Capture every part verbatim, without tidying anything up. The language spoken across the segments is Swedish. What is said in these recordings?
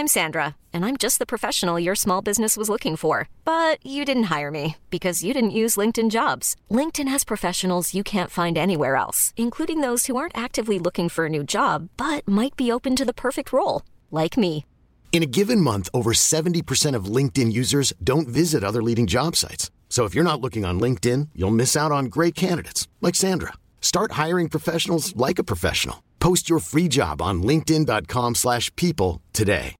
I'm Sandra, and I'm just the professional your small business was looking for. But you didn't hire me because you didn't use LinkedIn Jobs. LinkedIn has professionals you can't find anywhere else, including those who aren't actively looking for a new job, but might be open to the perfect role, like me. In a given month, over seventy percent of LinkedIn users don't visit other leading job sites. So if you're not looking on LinkedIn, you'll miss out on great candidates like Sandra. Start hiring professionals like a professional. Post your free job on linkedin dot com slash people today.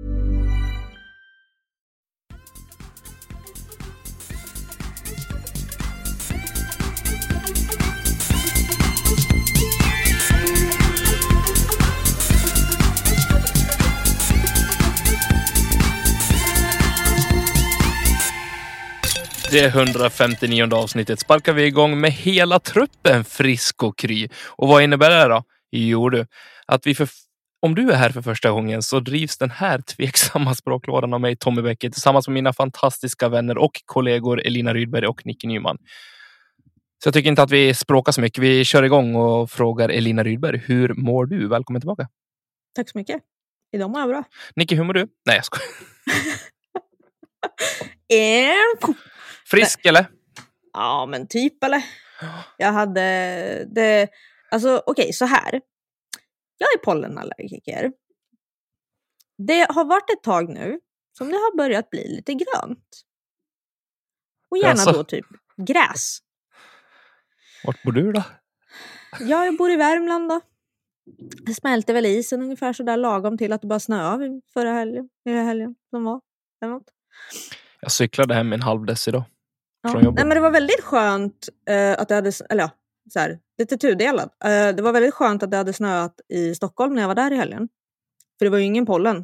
Det hundrafemtionionde avsnittet sparkar vi igång med hela truppen frisk och kry. Och vad innebär det då? Jo du, att vi för, om du är här för första gången så drivs den här tveksamma språklådan av mig, Tommy Bäcker, tillsammans med mina fantastiska vänner och kollegor Elina Rydberg och Nicky Nyman. Så jag tycker inte att vi språkar så mycket. Vi kör igång och frågar Elina Rydberg, hur mår du? Välkommen tillbaka. Tack så mycket. Idag mår jag bra. Nicky, hur mår du? Nej, jag skojar. En... Frisk eller? Ja, men typ eller. Jag hade det, alltså okej, okay, så här. Jag är pollenallergiker. Det har varit ett tag nu som det har börjat bli lite grönt. Och gärna alltså. Då typ gräs. Vart bor du då? Ja, jag bor i Värmland då. Det smälte väl isen ungefär så där lagom till att det bara snöade förra helgen, i helgen som var. Eller något. Jag cyklade hem en halv dess idag. Ja. Nej, men det var väldigt skönt uh, att det hade, eller ja, så här, lite tudelat. Uh, det var väldigt skönt att det hade snöat i Stockholm när jag var där i helgen. För det var ju ingen pollen.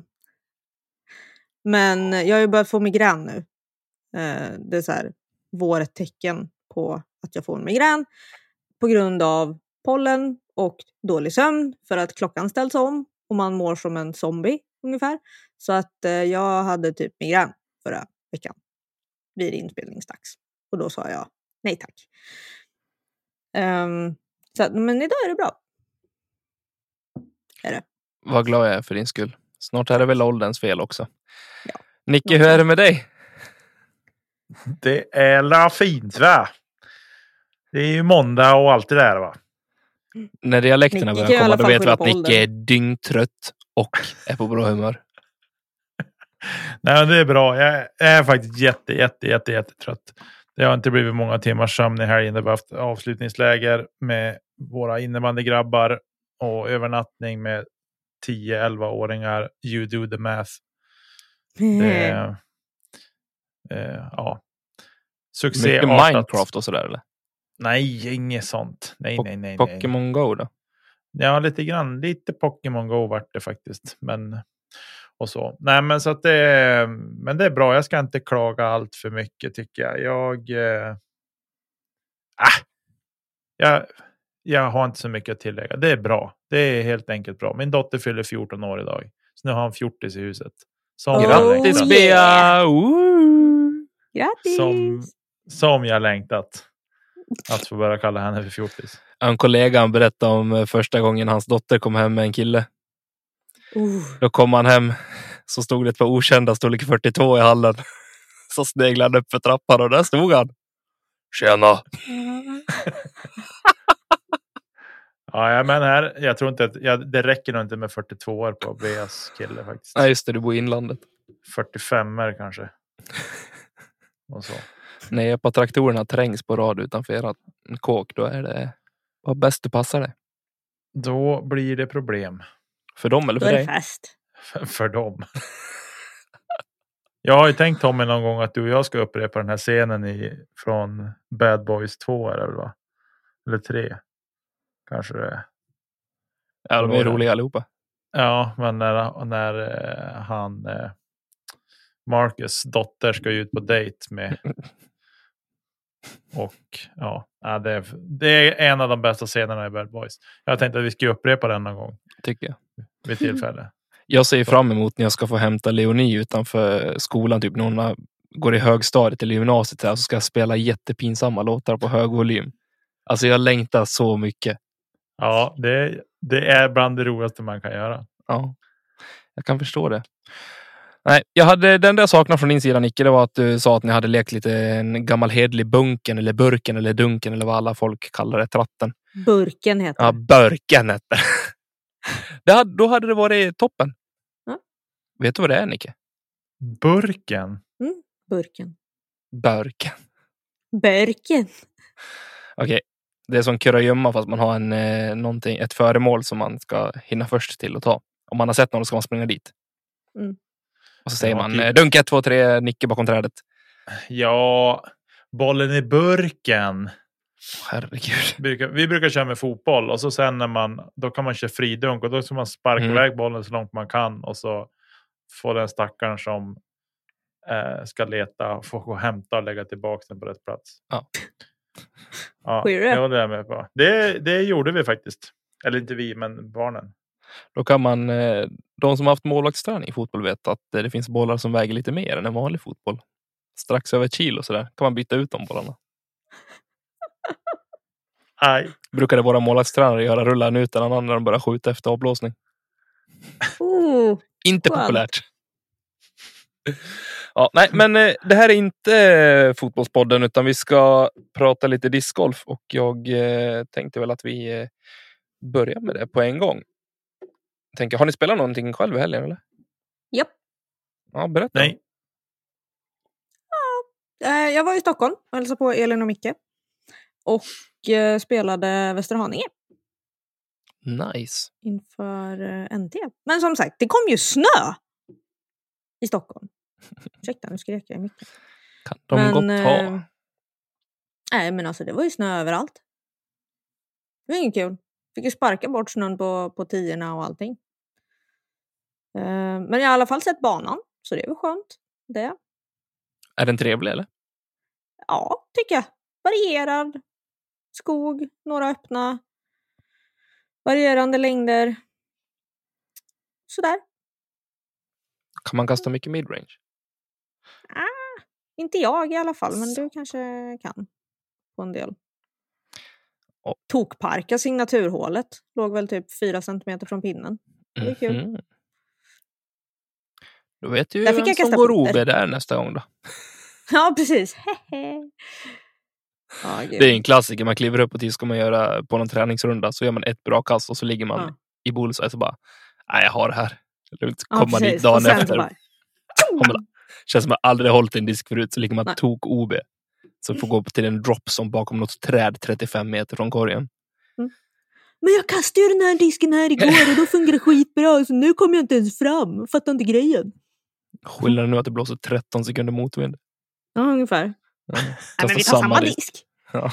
Men jag har ju börjat få migrän nu. Uh, det är så här, vårt tecken på att jag får migrän. På grund av pollen och dålig sömn. För att klockan ställs om och man mår som en zombie ungefär. Så att uh, jag hade typ migrän förra veckan. Vid inspelningsdags. Och då sa jag nej tack. Um, så, men idag är det bra. Är det. Vad glad jag är för din skull. Snart är det väl ålderns fel också. Ja. Nicky, hur är det med dig? Det är la fint va? Det är ju måndag och allt det där va? När dialekterna börjar komma då vet vi att Nicky är dyngtrött och är på bra humör. Nej, det är bra. Jag är faktiskt jätte, jätte, jätte, jätte trött. Det har inte blivit många timmars sömn i helgen. Det har haft avslutningsläger med våra innebandygrabbar och övernattning med tio elva-åringar. You do the math. Mm. Det, eh, ja. Succé. Mycket artat. Minecraft och sådär eller? Nej, inget sånt. Nej, po- nej, nej. Pokémon Go då? Ja, lite grann. Lite Pokémon Go vart det faktiskt. Men... Och så. Nej, men så att det är, men det är bra. Jag ska inte klaga allt för mycket tycker jag. Jag eh, ah, jag, jag har inte så mycket att tillägga. Det är bra. Det är helt enkelt bra. Min dotter fyller fjorton år idag. Så nu har han fjortis i huset. Som Grattis oh, Bea! Yeah. Grattis! Som, som jag längtat. Att få börja kalla henne för fjortis. En kollega berättade om första gången hans dotter kom hem med en kille. Uh. Då kom han hem, så stod det ett par okända storlek fyrtiotvå i hallen. Så sneglade han upp för trappan och där stod han. Tjena! Ja, men här, jag tror inte att ja, det räcker nog inte med fyrtiotvå år på B S kille faktiskt. Nej, just det, du bor i inlandet. fyrtiofem är kanske. Och så. Nej, på traktorerna trängs på rad utanför era kåk, då är det vad bäst du passar det. Då blir det problem. För dem eller för dig? dig? Fast. För, för dem. Jag har ju tänkt Tommy någon gång att du och jag ska upprepa den här scenen i, från Bad Boys två eller va? Eller tre. Kanske det är. Ja, de är roliga allihopa. Ja, men när, när eh, han eh, Marcus dotter ska ut på dejt med och ja, det är, det är en av de bästa scenerna i Bad Boys. Jag tänkte att vi ska upprepa den någon gång. Tycker jag. Vid tillfälle. Jag ser fram emot när jag ska få hämta Leonie utanför skolan, typ när hon går i högstadiet eller gymnasiet så ska jag spela jättepinsamma låtar på hög volym. Alltså jag längtar så mycket. Ja, det, det är bland det roligaste man kan göra. Ja, jag kan förstå det. Nej, jag hade, den där jag saknade från din sida, Nicke, det var att du sa att ni hade lekt lite en gammal hedlig bunken eller burken eller dunken eller vad alla folk kallar det, tratten. Burken heter Ja, det. burken heter det. hade, Då hade det varit toppen. Ja. Vet du vad det är, Nicke? Burken? Mm, burken. Burken. Burken. Okej, okay. Det är som kurragömma fast man har en, eh, någonting, ett föremål som man ska hinna först till att ta. Om man har sett någon ska man springa dit. Mm. Och så säger ja, man typ. dunk ett, två, tre, Nicke bakom trädet. Ja, bollen i burken. Herregud. Vi brukar, vi brukar köra med fotboll och så sen när man, då kan man köra fridunk och då ska man sparka Mm. iväg bollen så långt man kan och så får den stackaren som eh, ska leta få gå och hämta och lägga tillbaka den på rätt plats. Ja. Ja, Sker det? det håller jag med på. Det, det gjorde vi faktiskt. Eller inte vi, men barnen. Då kan man, eh, de som har haft målvaktsträning i fotboll vet att eh, det finns bollar som väger lite mer än en vanlig fotboll. Strax över ett kilo så där kan man byta ut de bollarna. Aj. Brukade våra målvaktstränare göra, rulla en ut den annan när de börjar skjuta efter avblåsning. Oh, Inte skönt. populärt. Ja, nej, men eh, det här är inte eh, fotbollspodden utan vi ska prata lite discgolf och jag eh, tänkte väl att vi eh, börjar med det på en gång. Tänker, har ni spelat någonting själv i helgen eller? Japp. Ja, berätta. Nej. Eh, Jag var i Stockholm och hälsade på Elin och Micke. Och eh, spelade Västerhaninge Nice. inför eh, N T. Men som sagt, det kom ju snö i Stockholm. Ursäkta, nu skrek jag i micken. Kan de Men, gott ha. eh, Nej, men alltså det var ju snö överallt. Det var inget kul. Fick ju sparka bort snön på, på tiorna och allting. Eh, men jag har i alla fall sett banan, så det är väl skönt. Det. Är den trevlig eller? Ja, tycker jag. Varierad. Skog, några öppna. Varierande längder. Sådär. Kan man kasta mycket midrange? Ah, inte jag i alla fall, men du kanske kan. På en del. Oh. Tokparka signaturhålet. Låg väl typ fyra centimeter från pinnen. Det är kul. Mm-hmm. Då vet du ju Där fick vem jag som kasta går putter. O B där nästa gång då. Ja, precis. ah, Det är en klassiker. Man kliver upp och till ska man göra på någon träningsrunda så gör man ett bra kast och så ligger man ja. i bullseye så bara nej jag har det här. Så Ja, kommer man dit precis. dagen Och sen efter. bara- Man, känns som att jag aldrig hållit en disk förut så ligger man Nej. tok O B. Så får gå upp till en drop som bakom något träd trettiofem meter från korgen. Men jag kastade ju den här disken här igår och då fungerar det skitbra. Så nu kommer jag inte ens fram. Fattar inte grejen. Skillnaden nu att det blåser tretton sekunder motvind. Ja, ungefär. Ja, Nej, men kastar vi tar samma disk. Ja.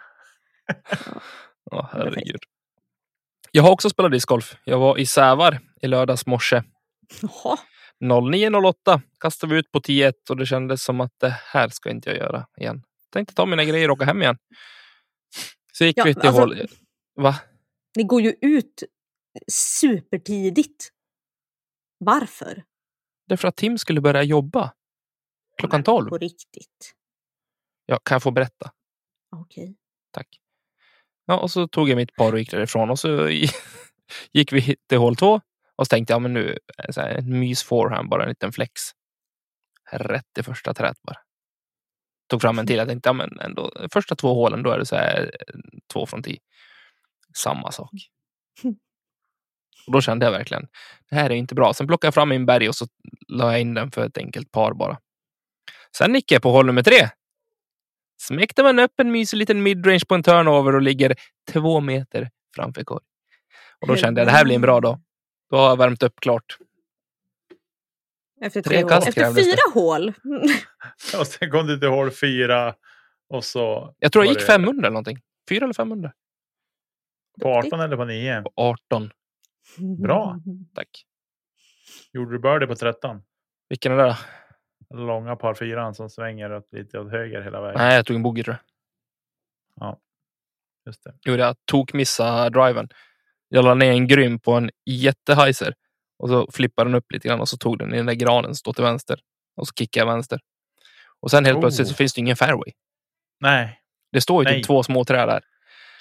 Ja, herregud. Jag har också spelat discgolf. Jag var i Sävar i lördags morse. Jaha. noll nio noll åtta kastade vi ut på tio ett och det kändes som att det här ska inte jag göra igen. Tänkte ta mina grejer och åka hem igen. Så gick Ja, vi till alltså- håll... Va? Ni går ju ut supertidigt. Varför? Därför att Tim skulle börja jobba. Klockan Men tolv. På riktigt. Ja, kan jag få berätta? Okej. Tack. Ja, och så tog jag mitt par och gick därifrån och så gick vi till hål två och så tänkte jag, men nu så här, en mys forehand, bara en liten flex. Rätt i första trät bara. Tog fram en till, jag tänkte, ja men ändå, första två hålen då är det så här två från tio. Samma sak. Och då kände jag verkligen, det här är inte bra. Sen plockade jag fram min berg och så la jag in den för ett enkelt par bara. Sen nickade jag på hål nummer tre. Smäckte man upp en mysig liten midrange på en turnover och ligger två meter framför korg. Och då kände jag, det här blir en bra dag. Då har jag värmt upp klart. Efter Tre tre hål. kast Efter krävdes fyra det. hål. Och sen kom du till hål fyra och så... Jag tror jag var gick det femhundra eller någonting. Fyra eller femhundra. På arton eller på nio? På arton. Bra. Tack. Gjorde du birdie på tretton? Vilken är det då? Långa par fyran som svänger åt lite åt höger hela vägen. Nej, jag tog en bogey tror jag. Ja, just det. Gjorde jag tog missa driven. Jag la ner en grym på en jättehajser. Och så flippade den upp lite grann och så tog den i den där granen som står till vänster. Och så kickade jag vänster. Och sen helt Oh. plötsligt så finns det ingen fairway. Nej. Det står ju Nej. typ två små träd där.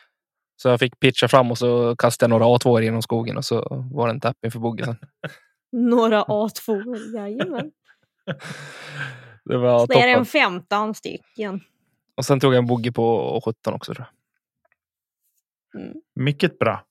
Så jag fick pitcha fram och så kastade jag några A två genom skogen och så var det en tapp inför bogey sen. Några A två, jajamän. Det var Så det är en toppen. femton stycken. Och sen tog jag en bogey på sjutton också, tror jag. Mm. Mycket bra.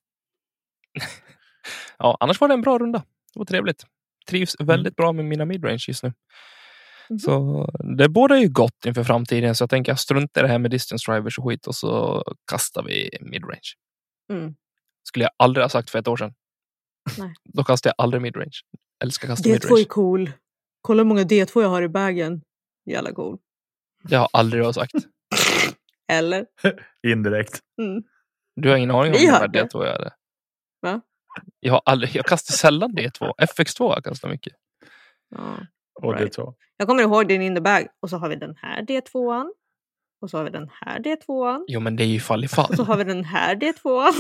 Ja, annars var det en bra runda. Det var trevligt. Trivs väldigt bra med mina midrange just nu. Mhm. Så det båda är ju gott inför framtiden. Så jag tänker jag struntar det här med distance drivers och skit. Och så kastar vi midrange. Mm. Skulle jag aldrig ha sagt för ett år sedan. Nej. Då kastar jag aldrig midrange. Älskar kasta D två är midrange. cool. Kolla hur många D två jag har i bagen. Jävla cool. Det har aldrig jag sagt. Eller? Indirekt. Mm. Du har ingen aning om Vi vad hörde. D två är det. Va? Jag, har aldrig, jag kastar sällan D två. F X två jag kastar mycket. Ja. Och Right. det så. Jag kommer ihåg din in the bag. Och så har vi den här D tvåan. Och så har vi den här D tvåan. Jo, men det är ju fall i fall. Och så har vi den här D tvåan.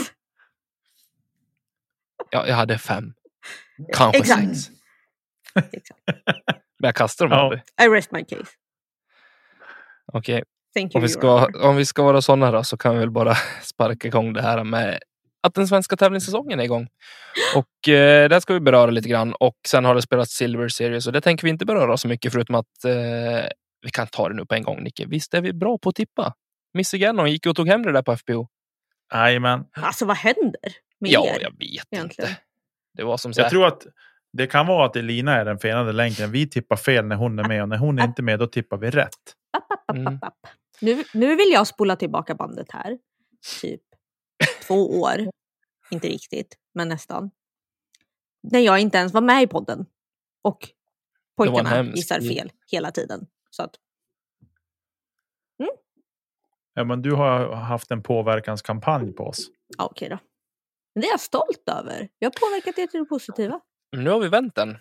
Ja, jag hade fem. Kanske Exakt. sex. Exakt. Men jag kastar dem Ja. aldrig. I rest my case. Okej. Thank you, Om vi, Your ska, Honor. om vi ska vara sådana då, så kan vi väl bara sparka igång det här med att den svenska tävlingssäsongen är igång. Och eh, där ska vi beröra lite grann. Och sen har det spelats Silver Series. Och det tänker vi inte beröra så mycket, förutom att eh, vi kan ta det nu på en gång, Nicke. Visst är vi bra på att tippa? Missy Gannon gick och tog hem det där på F P O. Jajamän. Alltså vad händer med Ja, er? jag vet egentligen? inte. Det var som Så jag sagt. tror att det kan vara att Elina är den felande länken. Vi tippar fel när hon är med och när hon är inte med då tippar vi rätt. App, app, app, Mm. app, app. Nu, nu vill jag spola tillbaka bandet här. Typ två år. Inte riktigt, men nästan. När jag inte ens var med i podden. Och var en pojkarna hemsk gissar tid. fel hela tiden. Så att, Ja, men du har haft en påverkanskampanj på oss. ja, okej då. Men det är jag stolt över. Jag har påverkat er till det positiva. Nu har vi vänt den.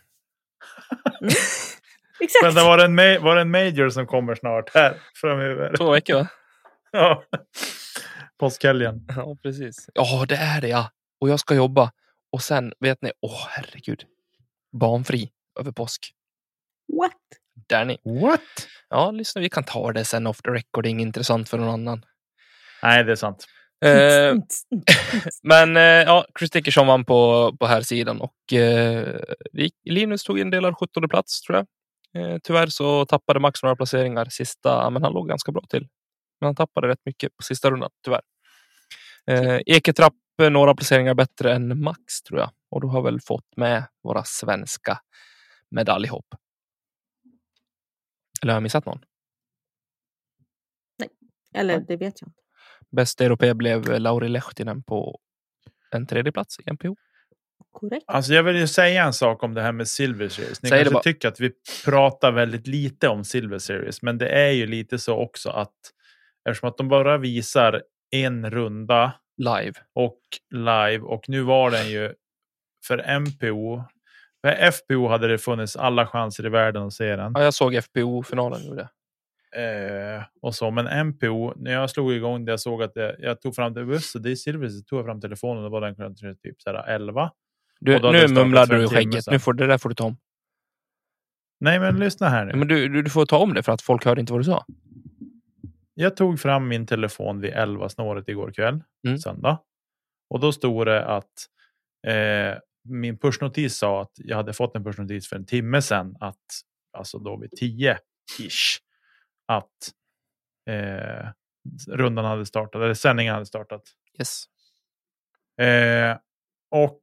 Exakt. Men det var en, ma- var det en major som kommer snart här framöver. Två veckor, va? Ja. Påskhelgen. Ja, precis. Ja, det är det, ja. Och jag ska jobba. Och sen, vet ni, åh herregud. Barnfri över påsk. What? Där ni. What? Ja, lyssna, vi kan ta det sen off the record. Det är inget intressant för någon annan. Nej, det är sant. Eh, men eh, ja, Chris Dickerson vann på, på här sidan. Och eh, Linus tog en del av sjuttonde plats, tror jag. Eh, tyvärr så tappade Max några placeringar sista, men han låg ganska bra till. Men han tappade rätt mycket på sista rundan, tyvärr. Eh, Eketrapp några placeringar bättre än Max, tror jag. Och då har väl fått med våra svenska medaljhopp. Eller har jag missat någon? Eller det vet jag inte. Bästa europé blev Lauri Lehtinen på en tredje plats i M P O. Korrekt. Alltså jag vill ju säga en sak om det här med Silver Series. Ni Säg det kanske bara. tycker att vi pratar väldigt lite om Silver Series. Men det är ju lite så också att eftersom att de bara visar en runda Live. och live. Och nu var den ju för M P O. För F P O hade det funnits alla chanser i världen att se den. Ja, jag såg F P O-finalen nu det. Eh, och så, men M P O, när jag slog igång det, jag såg att det, jag tog fram det, buss, det är Silver, så tog jag fram telefonen och då var den klockan typ så här elva. Du, Och då hade nu det startat mumlar för en du i timme skägget. sedan. Nu får, det där får du ta om. Nej, men lyssna här nu. Men du, du, du får ta om det för att folk hörde inte vad du sa. Jag tog fram min telefon vid elva snåret igår kväll, Mm. söndag. Och då stod det att eh, min pushnotis sa att jag hade fått en pushnotis för en timme sedan, att alltså då vid tio ish, att eh, rundan hade startat, eller sändningen hade startat. Yes. Eh, och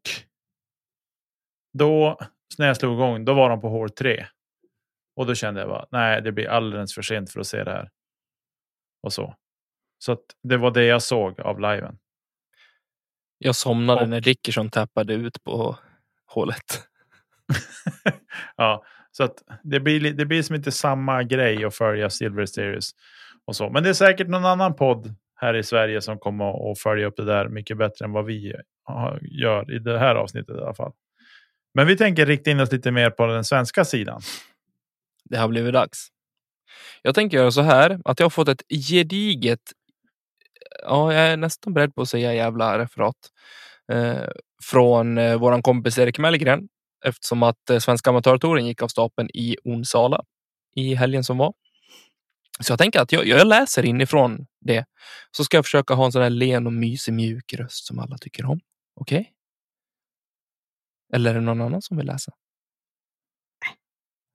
då, så när jag slog igång, då var de på hål tre. Och då kände jag bara, nej, det blir alldeles för sent för att se det här. Och så. Så att det var det jag såg av liven. Jag somnade Och- när Dickerson tappade ut på hålet. Ja, så att det blir, li- det blir som inte samma grej att följa Silver Series och så. Men det är säkert någon annan podd här i Sverige som kommer att följa upp det där mycket bättre än vad vi har- gör i det här avsnittet i alla fall. Men vi tänker rikta in oss lite mer på den svenska sidan. Det har blivit dags. Jag tänker göra så här, att jag har fått ett gediget, ja, jag är nästan beredd på att säga jävla referat, eh, från eh, våran kompis Erik Mellgren, eftersom att eh, Svenska Amatörtouren gick av stapeln i Onsala i helgen som var. Så jag tänker att jag, jag läser inifrån det, så ska jag försöka ha en sån här len och mysig mjuk röst som alla tycker om. Okej? Okay? Eller är det någon annan som vill läsa?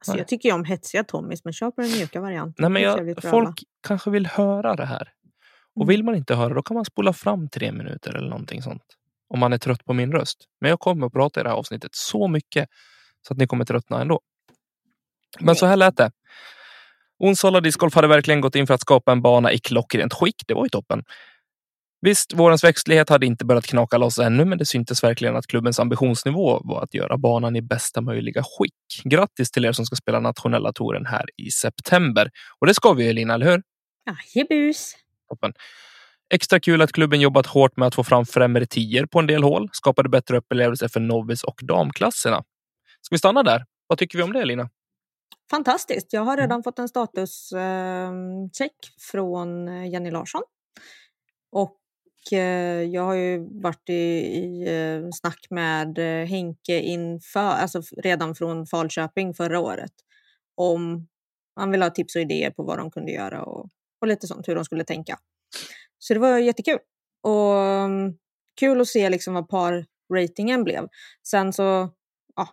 Alltså, jag tycker ju om hetsiga Tommys, men köper den mjuka varianten. Nej, men Det är jag, trevligt för folk alla. kanske vill höra det här. Och Mm. vill man inte höra, då kan man spola fram tre minuter eller någonting sånt. Om man är trött på min röst. Men jag kommer att prata i det här avsnittet så mycket så att ni kommer tröttna ändå. Men Nej. så här lät det. Onsala discgolf hade verkligen gått in för att skapa en bana i klockrent skick. Det var ju toppen. Visst, vårens växtlighet hade inte börjat knaka loss ännu, men det syntes verkligen att klubbens ambitionsnivå var att göra banan i bästa möjliga skick. Grattis till er som ska spela nationella touren här i september. Och det ska vi, Elina, eller hur? Jajebus. Toppen. Extra kul att klubben jobbat hårt med att få fram främre tior på en del hål. Skapade bättre upplevelser för novice- och damklasserna. Ska vi stanna där? Vad tycker vi om det, Elina? Fantastiskt. Jag har redan Mm. fått en statuscheck från Jenny Larsson. Och eh, jag har ju varit i, i eh, snack med eh, Henke inför, alltså f- redan från Falköping förra året. Om man vill ha tips och idéer på vad de kunde göra och, och lite sånt, hur de skulle tänka. Så det var jättekul. Och um, kul att se liksom vad par-ratingen blev. Sen så, ja,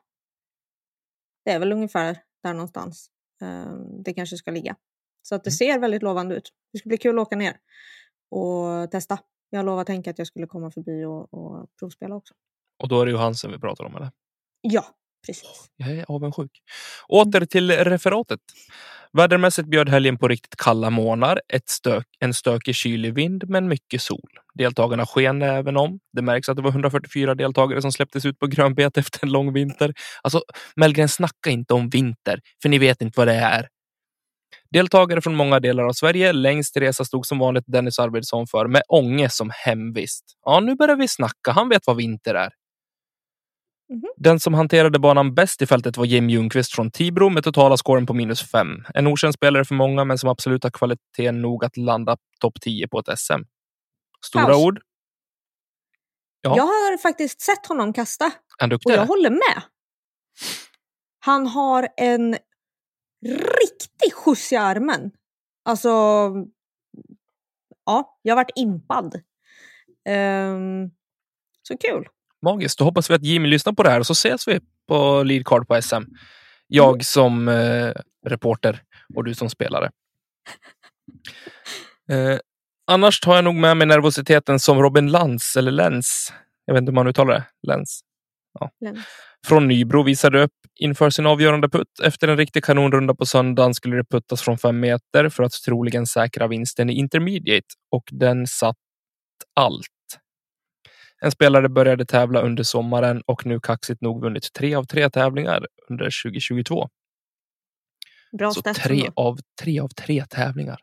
det är väl ungefär där någonstans um, det kanske ska ligga. Så att det ser väldigt lovande ut. Det ska bli kul att åka ner och testa. Jag lovade tänka att jag skulle komma förbi och, och provspela också. Och då är det Johansen vi pratar om, eller? Ja, precis. Jag är avundsjuk. Åter till referatet. Vädermässigt bjöd helgen på riktigt kalla månader, ett stök, en stökig kylig vind men mycket sol. Deltagarna sken även om. Det märks att det var hundrafyrtiofyra deltagare som släpptes ut på grönbet efter en lång vinter. Alltså, Mellgren, snacka inte om vinter, för ni vet inte vad det är. Deltagare från många delar av Sverige. Längst resa stod som vanligt Dennis Arvidsson för med Ånge som hemvist. Ja, nu börjar vi snacka. Han vet vad vinter är. Mhm. Den som hanterade banan bäst i fältet var Jim Ljungqvist från Tibro med totala scoren på minus fem. En okänd spelare för många, men som absolut har kvaliteten nog att landa topp tio på ett S M. Stora Paus. ord. Ja. Jag har faktiskt sett honom kasta. En Och duktig. jag håller med. Han har en riktig skjuts i armen. Alltså, ja, jag har varit impad. Ehm, så kul. Magiskt. Då hoppas vi att Jimmy lyssnar på det här och så ses vi på lead card på S M. Jag Mm. som eh, reporter och du som spelare. Eh, annars tar jag nog med mig nervositeten som Robin Lantz eller Lenz. Jag vet inte hur man uttalar det. Lenz. Lens. Från Nybro visade upp inför sin avgörande putt. Efter en riktig kanonrunda på söndagen skulle det puttas från fem meter för att troligen säkra vinsten i intermediate. Och den satt allt. En spelare började tävla under sommaren och nu kaxigt nog vunnit tre av tre tävlingar under tjugohundratjugotvå. Bra Så stats tre ändå. av tre av tre tävlingar.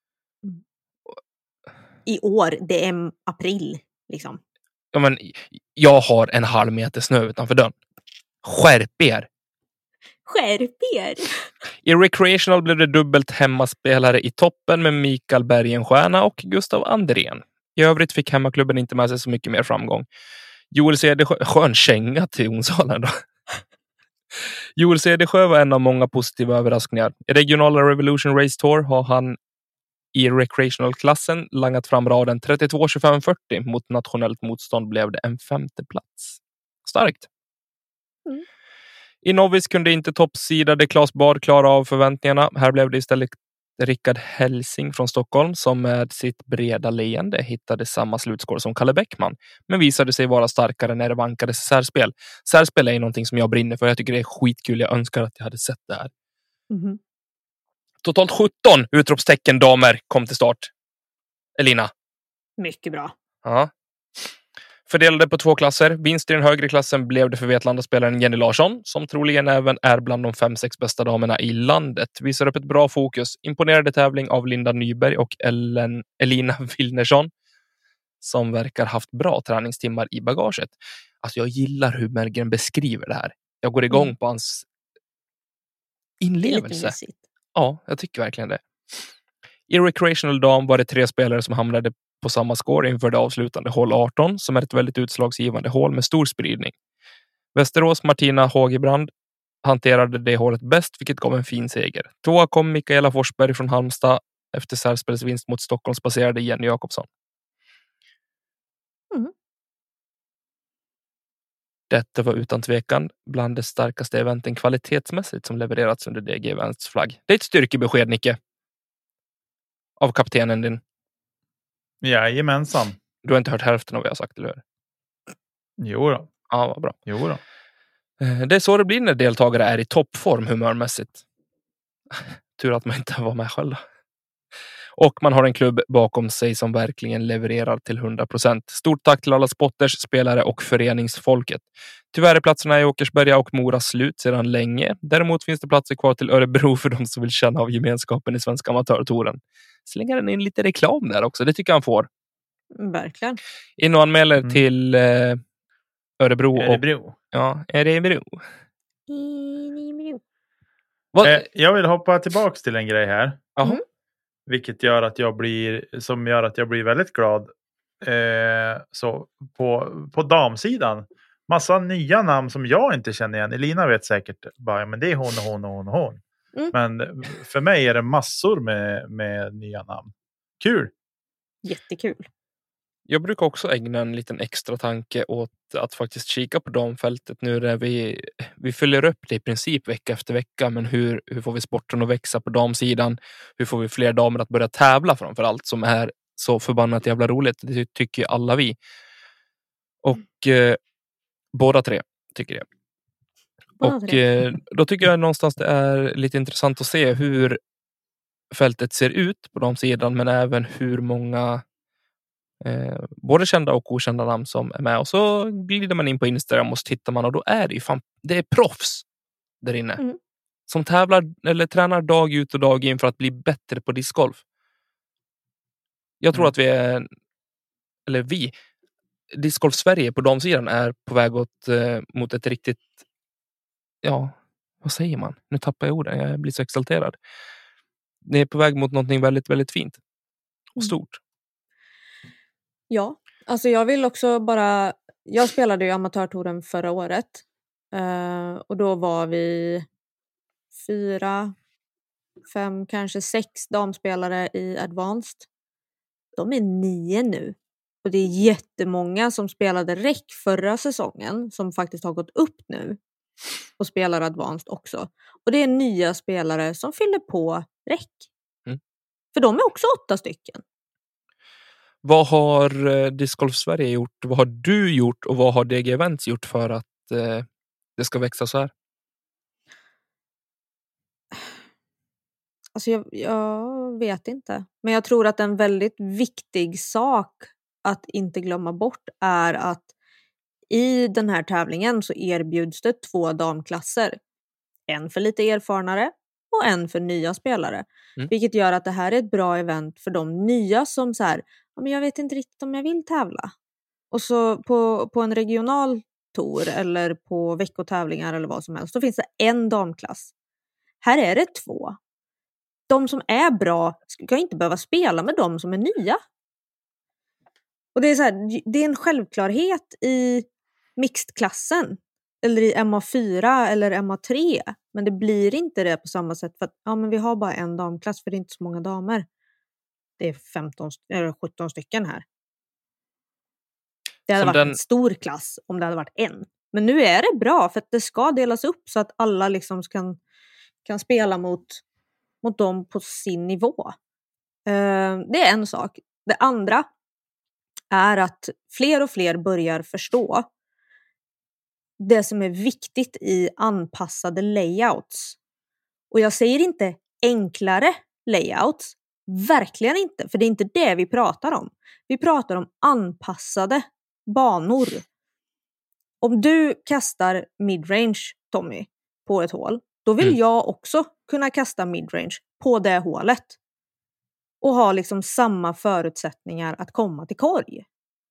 I år, det är april liksom. Ja, men jag har en halv meter snö utanför dörren. Skärp er! Skärp er! I Recreational blev det dubbelt hemmaspelare i toppen med Mikael Bergenstierna och Gustav Andrén. I övrigt fick hemmaklubben inte med sig så mycket mer framgång. Joel Cedersjö, skön känga till Onsala då. Joel Cedersjö var en av många positiva överraskningar. I regionala Revolution Race Tour har han i Recreational-klassen langat fram raden trettiotvå tjugofem fyrtio. Mot nationellt motstånd blev det en femte plats. Starkt. Mm. I Novice kunde inte toppsidade Claes Bard klara av förväntningarna. Här blev det istället Rickard Helsing från Stockholm som med sitt breda leende hittade samma slutskår som Kalle Bäckman, men visade sig vara starkare när det vankades särspel. Särspel är ju någonting som jag brinner för. Jag tycker det är skitkul. Jag önskar att jag hade sett det här. Mhm. Totalt sjutton utropstecken damer kom till start. Elina. Mycket bra. Ja. Fördelade på två klasser. Vinst i den högre klassen blev det för Vetlanda-spelaren Jenny Larsson, som troligen även är bland de fem sex bästa damerna i landet. Visar upp ett bra fokus. Imponerade tävling av Linda Nyberg och Ellen, Elina Wilnersson, som verkar haft bra träningstimmar i bagaget. Alltså jag gillar hur Mellgren beskriver det här. Jag går igång Mm. på hans Det är lite inlevelse. mysigt. Ja, jag tycker verkligen det. I Recreational Dam var det tre spelare som hamnade på samma score inför det avslutande hål arton, som är ett väldigt utslagsgivande hål med stor spridning. Västerås Martina Hågebrand hanterade det hålet bäst, vilket gav en fin seger. Tvåa kom Mikaela Forsberg från Halmstad efter särspelsvinst mot Stockholmsbaserade Jenny Jakobsson. Mm. Detta var utan tvekan bland de starkaste eventen kvalitetsmässigt som levererats under D G Events flagg. Det är ett styrkebesked, Nicke. Av kaptenen din. Jajamensan. Du har inte hört hälften av vad jag har sagt, eller hur? Jo då. Ja, vad bra. Jo då. Det är så det blir när deltagare är i toppform humörmässigt. Tur att man inte var med själv. Och man har en klubb bakom sig som verkligen levererar till hundra procent. Stort tack till alla spotters, spelare och föreningsfolket. Tyvärr är platserna i Åkersberga och Mora slut sedan länge. Däremot finns det platser kvar till Örebro för de som vill känna av gemenskapen i Svenska Amatörtouren. Slänger den in lite reklam där också, det tycker jag han får. Verkligen. In och anmäler Mm. till eh, Örebro. Örebro. Och, ja, Örebro. Örebro. Vad? Eh, jag vill hoppa tillbaks till en grej här. Jaha. Mm. Vilket gör att jag blir, som gör att jag blir väldigt glad. Eh, så på, på damsidan. Massa nya namn som jag inte känner igen. Elina vet säkert bara, men det är hon och hon och hon och hon. Mm. Men för mig är det massor med, med nya namn. Kul! Jättekul. Jag brukar också ägna en liten extra tanke åt att faktiskt kika på damfältet nu när vi, vi följer upp det i princip vecka efter vecka. Men hur, hur får vi sporten att växa på damsidan? Hur får vi fler damer att börja tävla framför allt som är så förbannat jävla roligt? Det tycker ju alla vi. Och eh, båda tre tycker jag. Båda Och tre. eh, då tycker jag någonstans det är lite intressant att se hur fältet ser ut på damsidan, men även hur många Eh, både kända och okända namn som är med. Och så glider man in på Instagram och så tittar man och då är det ju fan, det är proffs där inne. Mm. Som tävlar eller tränar dag ut och dag in för att bli bättre på discgolf. Jag tror Mm. att vi är, eller vi, Discgolf Sverige på damsidan är på väg åt, eh, mot ett riktigt, ja, vad säger man? Nu tappar jag orden, jag blir så exalterad. Det är på väg mot någonting väldigt, väldigt fint och stort. Ja, alltså jag vill också bara... Jag spelade ju amatörtouren förra året. Eh, och då var vi fyra, fem, kanske sex damspelare i Advanced. De är nio nu. Och det är jättemånga som spelade R E C förra säsongen som faktiskt har gått upp nu och spelar Advanced också. Och det är nya spelare som fyller på R E C. Mm. För de är också åtta stycken. Vad har eh, Discgolf Sverige gjort? Vad har du gjort? Och vad har D G Events gjort för att eh, det ska växa så här? Alltså jag, jag vet inte. Men jag tror att en väldigt viktig sak att inte glömma bort är att i den här tävlingen så erbjuds det två damklasser. En för lite erfarnare och en för nya spelare. Mm. Vilket gör att det här är ett bra event för de nya som så här, ja, men jag vet inte riktigt om jag vill tävla. Och så på, på en regional tour eller på veckotävlingar eller vad som helst, då finns det en damklass. Här är det två. De som är bra ska inte behöva spela med de som är nya. Och det är så här, det är en självklarhet i mixed-klassen eller i M A fyra eller M A tre, men det blir inte det på samma sätt för att ja, men vi har bara en damklass för det är inte så många damer. Det är femton eller sjutton stycken här. Det hade Som varit den... en stor klass om det hade varit en. Men nu är det bra för att det ska delas upp så att alla liksom kan, kan spela mot, mot dem på sin nivå. Uh, det är en sak. Det andra är att fler och fler börjar förstå det som är viktigt i anpassade layouts. Och jag säger inte enklare layouts. Verkligen inte, för det är inte det vi pratar om. Vi pratar om anpassade banor. Om du kastar midrange, Tommy, på ett hål, då vill mm. jag också kunna kasta midrange på det hålet. Och ha liksom samma förutsättningar att komma till korg.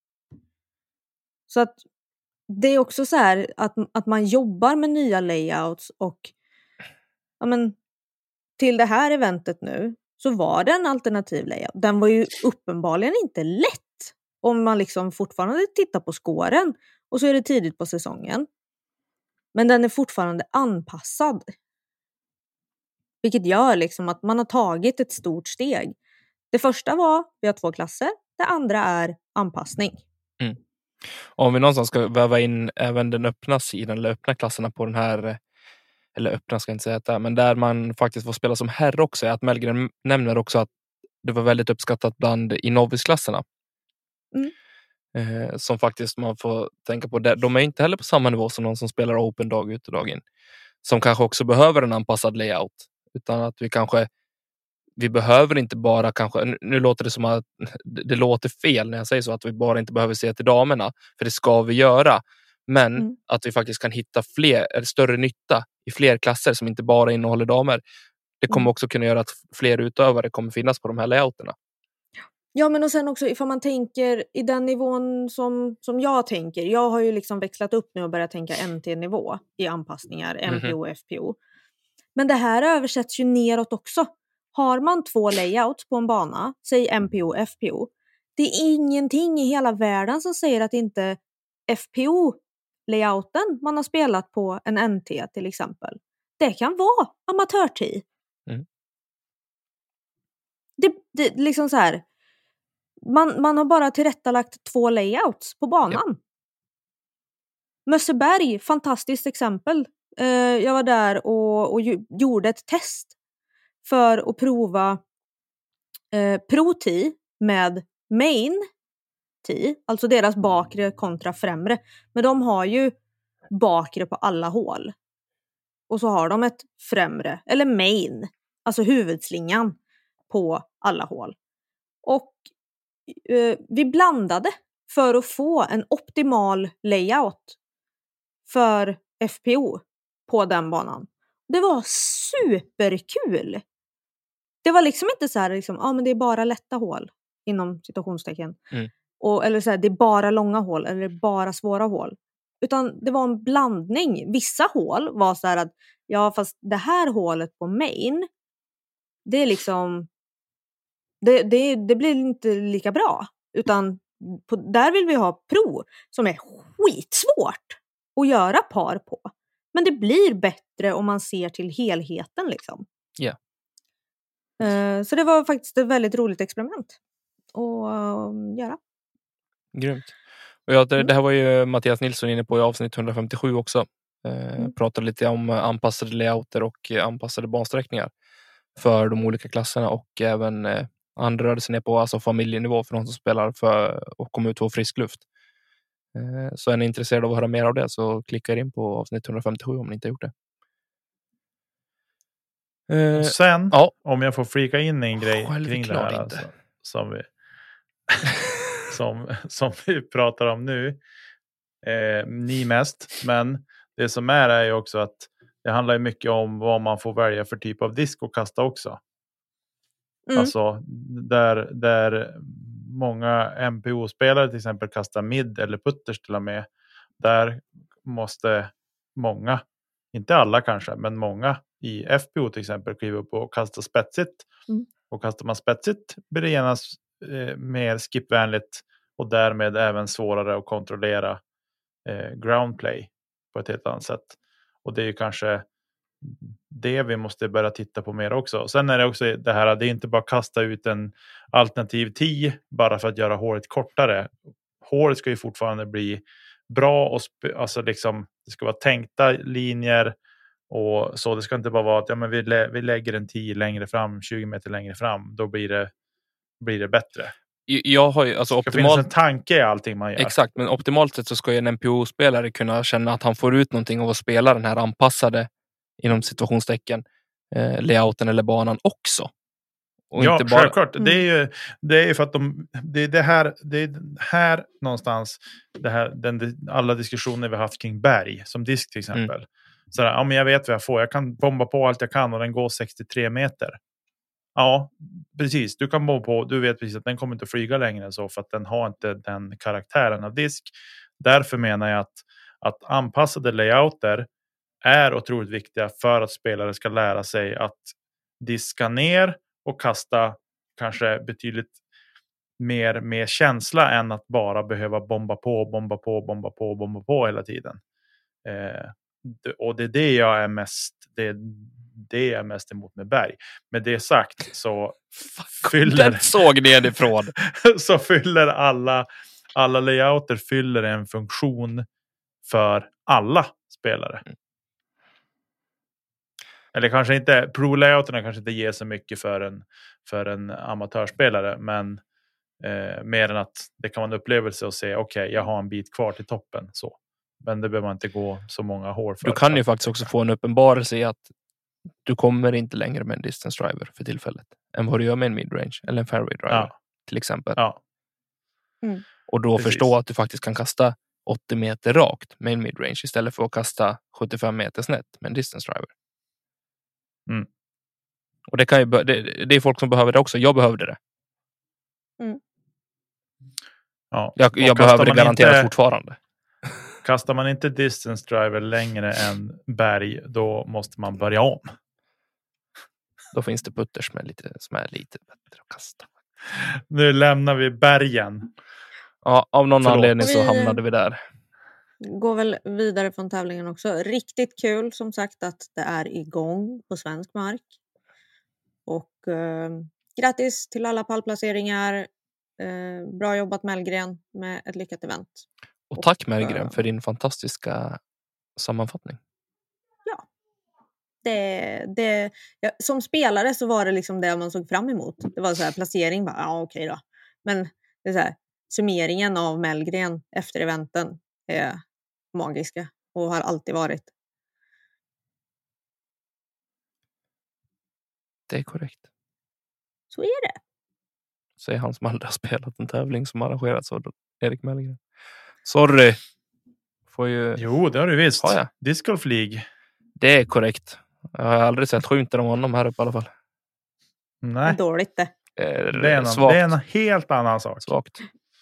Så att det är också så här att, att man jobbar med nya layouts och ja, men, till det här eventet nu så var det en alternativ layout. Den var ju uppenbarligen inte lätt om man liksom fortfarande tittar på skåren och så är det tidigt på säsongen. Men den är fortfarande anpassad. Vilket gör liksom att man har tagit ett stort steg. Det första var, vi har två klasser. Det andra är anpassning. Mm. Om vi någonstans ska väva in även den öppna sidan eller öppna klasserna på den här, eller öppna ska jag inte säga det, men där man faktiskt får spela som herre också, är att Mellgren nämner också att det var väldigt uppskattat bland i novisklasserna. Mm. Eh, som faktiskt man får tänka på. Det. De är inte heller på samma nivå som någon som spelar open dag ut och dag in. Som kanske också behöver en anpassad layout. Utan att vi kanske, vi behöver inte bara kanske, nu låter det som att det, det låter fel när jag säger så, att vi bara inte behöver se till damerna. För det ska vi göra. Men mm. att vi faktiskt kan hitta fler, eller större nytta i fler klasser som inte bara innehåller damer. Det kommer mm. också kunna göra att fler utövare kommer finnas på de här layouterna. Ja, men och sen också ifall man tänker i den nivån som, som jag tänker. Jag har ju liksom växlat upp nu och börjat tänka M T-nivå i anpassningar, M P O, mm-hmm. F P O. Men det här översätts ju neråt också. Har man två layouts på en bana, säg M P O, F P O. Det är ingenting i hela världen som säger att inte F P O-layouten man har spelat på en N T till exempel. Det kan vara amatörtid. Mm. Det, det liksom så här. Man, man har bara tillrättalagt två layouts på banan. Ja. Mösseberg, fantastiskt exempel. Uh, jag var där och, och ju, gjorde ett test för att prova uh, Pro-T med main T, alltså deras bakre kontra främre. Men de har ju bakre på alla hål. Och så har de ett främre, eller main, alltså huvudslingan på alla hål. Och uh, vi blandade för att få en optimal layout för F P O på den banan. Det var superkul. Det var liksom inte så här liksom, ja ah, men det är bara lätta hål inom citationstecken. Mm. Och eller så här, det är bara långa hål eller bara svåra hål. Utan det var en blandning. Vissa hål var så här att ja, fast det här hålet på main, det är liksom det, det, det blir inte lika bra. Utan på, där vill vi ha pro som är skitsvårt att göra par på. Men det blir bättre om man ser till helheten liksom. Ja. Yeah. Uh, så det var faktiskt ett väldigt roligt experiment att uh, göra. Grymt. Och ja, det, det här var ju Mattias Nilsson inne på i avsnitt hundrafemtiosju också. Uh, mm. Pratade lite om anpassade layouter och anpassade bansträckningar för de olika klasserna, och även uh, han rörde sig ner på alltså familjenivå för de som spelar för och kommer ut på frisk luft. Så är ni intresserade av att höra mer av det, så klicka in på avsnitt hundrafemtiosju om ni inte har gjort det. Uh, Sen, ja. Om jag får flika in en grej oh, kring det här alltså, som, vi, som, som vi pratar om nu. Eh, ni mest. Men det som är är ju också att det handlar ju mycket om vad man får välja för typ av disk och kasta också. Mm. Alltså där, där många M P O-spelare till exempel kastar mid eller putters till och med. Där måste många, inte alla kanske, men många i F P O till exempel kliva upp och kasta spetsigt. Mm. Och kastar man spetsigt blir det genast eh, mer skipvänligt och därmed även svårare att kontrollera eh, ground play på ett helt annat sätt. Och det är ju kanske det vi måste börja titta på mer också. Sen är det också det här, det är inte bara kasta ut en alternativ tio bara för att göra håret kortare. Håret ska ju fortfarande bli bra och sp- alltså liksom, det ska vara tänkta linjer och så. Det ska inte bara vara att ja, men vi, lä- vi lägger en tio längre fram, tjugo meter längre fram. Då blir det, blir det bättre. Jag har ju, alltså det ska optimalt... finnas en tanke i allting man gör. Exakt, men optimalt sett så ska ju en M P O-spelare kunna känna att han får ut någonting av att spela den här anpassade inom situationstecken eh, layouten eller banan också. Och ja, inte bara... självklart. Mm. Det är ju det är ju för att de det är det här det är här någonstans det här den alla diskussioner vi har haft kring berg som disk till exempel. Mm. Så där, ja men jag vet vad jag får. Jag kan bomba på allt jag kan och den går sextiotre meter. Ja, precis. Du kan bomba på, du vet precis att den kommer inte att flyga längre än så för att den har inte den karaktären av disk. Därför menar jag att att anpassade layouter är otroligt viktiga för att spelare ska lära sig att diska ner och kasta kanske betydligt mer med känsla än att bara behöva bomba på, bomba på, bomba på, bomba på hela tiden. Eh, och det är det jag är mest det, det jag är mest emot med berg. Med det sagt så fyller såg nedifrån. så fyller alla alla layouter fyller en funktion för alla spelare. Mm. Eller kanske inte, pro-layouterna kanske inte ger så mycket för en, för en amatörspelare, men eh, mer än att det kan vara en upplevelse att se, okej, okay, jag har en bit kvar till toppen, så. Men det behöver man inte gå så många hål för. Du kan ju faktiskt också få en uppenbarelse i att du kommer inte längre med en distance driver för tillfället än vad du gör med en midrange eller en fairway driver, ja. Till exempel. Ja. Mm. Och då Precis. förstå att du faktiskt kan kasta åttio meter rakt med en midrange istället för att kasta sjuttiofem meter snett med en distance driver. Mm. Och det kan ju det, det är folk som behöver det också. Jag behövde det. Mm. Ja. Jag, jag behöver det garanterat inte, fortfarande. Kastar man inte distance driver längre än berg, då måste man börja om. Då finns det putters som är lite, som är lite bättre att kasta. Nu lämnar vi bergen. Ja, av någon Förlåt. anledning så Vi hamnade vi där. Går väl vidare från tävlingen också. Riktigt kul som sagt att det är igång på svensk mark. Och eh, grattis till alla pallplaceringar. Eh, bra jobbat Mellgren med ett lyckat event. Och tack och, Mellgren äh, för din fantastiska sammanfattning. Ja. Det, det, ja, som spelare så var det liksom det man såg fram emot. Det var så här placering, bara, ja okej då. Men det är så här, summeringen av Mellgren efter eventen är magiska och har alltid varit. Det är korrekt. Så är det. Säger han som aldrig har spelat en tävling som arrangerats av Erik Mellgren. Sorry. Får ju... Jo, det har du visst. Ja, ja. Disc Golf League. Det är korrekt. Jag har aldrig sett skymten av honom här uppe i alla fall. Nej. Dåligt det. Det är, en, det är en helt annan sak. Svagt.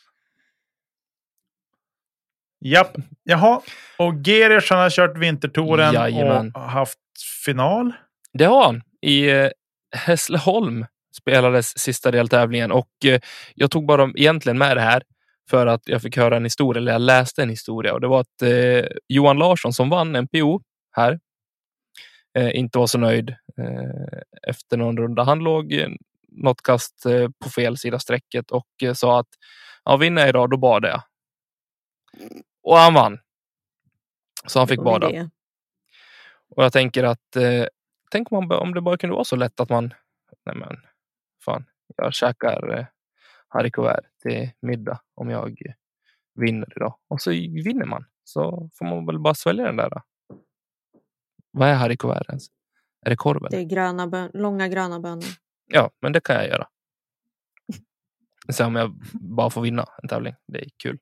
Japp. Jaha. Och Gerish, han har kört vintertouren. Jajamän. Och haft final. Det har han. I eh, Hässleholm spelades sista deltävlingen. Och eh, jag tog bara egentligen med det här för att jag fick höra en historia. Eller jag läste en historia. Och det var att eh, Johan Larsson som vann en P O här eh, inte var så nöjd eh, efter någon runda. Han låg eh, något kast eh, på fel sida strecket och eh, sa att ja, vinner jag idag, då bad jag. Och han vann. Så han fick bada. Och jag tänker att eh, tänk om, man, om det bara kunde vara så lätt att man nej men, fan, jag käkar eh, Harry Kuvert till middag om jag vinner idag. Och så vinner man. Så får man väl bara svälja den där då. Vad är Harry Kuvert ens? Är det korv? Det är gröna bön- långa gröna bönor. Ja, men det kan jag göra. Så om jag bara får vinna en tävling. Det är kul.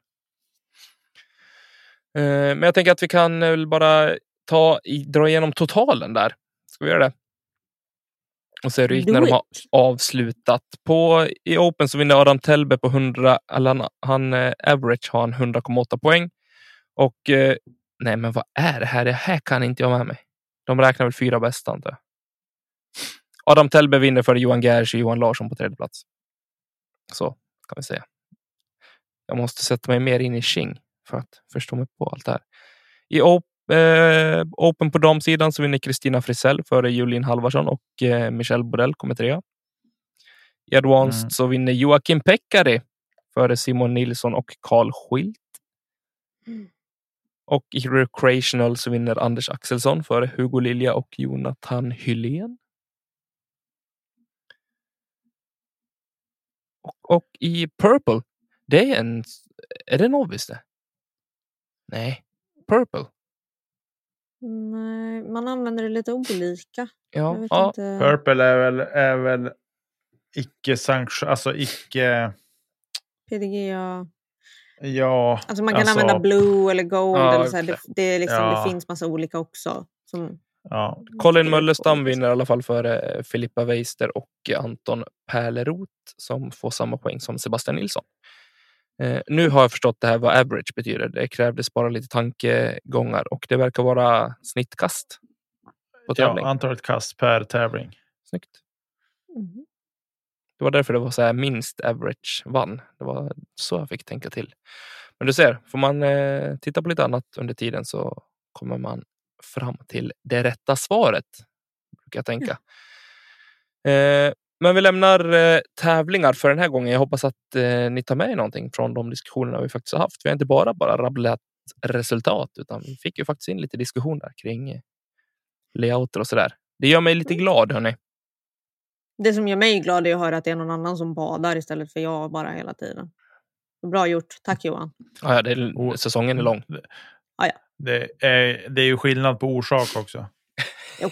Uh, men jag tänker att vi kan väl bara ta i, dra igenom totalen där. Ska vi göra det? Och se hur det gick när de har avslutat. På, i Open så vinner Adam Tellberg på hundra, eller han, han eh, average har han hundra komma åtta poäng. Och eh, nej men vad är det här? Det här kan inte jag med mig. De räknar väl fyra bästa inte. Adam Tellberg vinner för Johan Gerish och Johan Larsson på tredje plats. Så kan vi säga. Jag måste sätta mig mer in i Qing för att förstå mig på allt det här. I op- eh, Open på damsidan så vinner Kristina Frisell före Julin Halvarsson och eh, Michelle Bodell kommer trea. I Advanced mm. så vinner Joakim Pekkari före Simon Nilsson och Carl Schilt. Mm. Och i Recreational så vinner Anders Axelsson före Hugo Lilja och Jonathan Hylén. Och, och i Purple, det är en... Är det novis det? Nej. Purple. Nej, man använder det lite olika. Ja, ja. Inte... Purple är väl, är väl icke sanction, alltså icke... P D G A. Ja. Alltså man kan alltså... använda blue eller gold. Ja, eller så här. Det, det, är liksom, ja. det finns massa olika också. Som... Ja. Colin Möllestam vinner i alla fall för Filippa Weister och Anton Pärleroth som får samma poäng som Sebastian Nilsson. Eh, nu har jag förstått det här vad average betyder. Det krävdes bara lite tankegångar och det verkar vara snittkast på tävling. Ja, antalet kast per tävling. Snyggt. Mm. Det var därför det var så här minst average vann. Det var så jag fick tänka till. Men du ser, får man eh, titta på lite annat under tiden så kommer man fram till det rätta svaret, brukar jag tänka. Eh, Men vi lämnar eh, tävlingar för den här gången. Jag hoppas att eh, ni tar med någonting från de diskussionerna vi faktiskt har haft. Vi har inte bara bara rabblat resultat, utan vi fick ju faktiskt in lite diskussioner kring eh, layouter och sådär. Det gör mig lite glad, hörni. Det som gör mig glad är att höra att det är någon annan som badar istället för jag bara hela tiden. Bra gjort. Tack Johan. Ja, ja, det är, säsongen är lång. Ah, ja. Det är, det är ju skillnad på orsak också. Jo.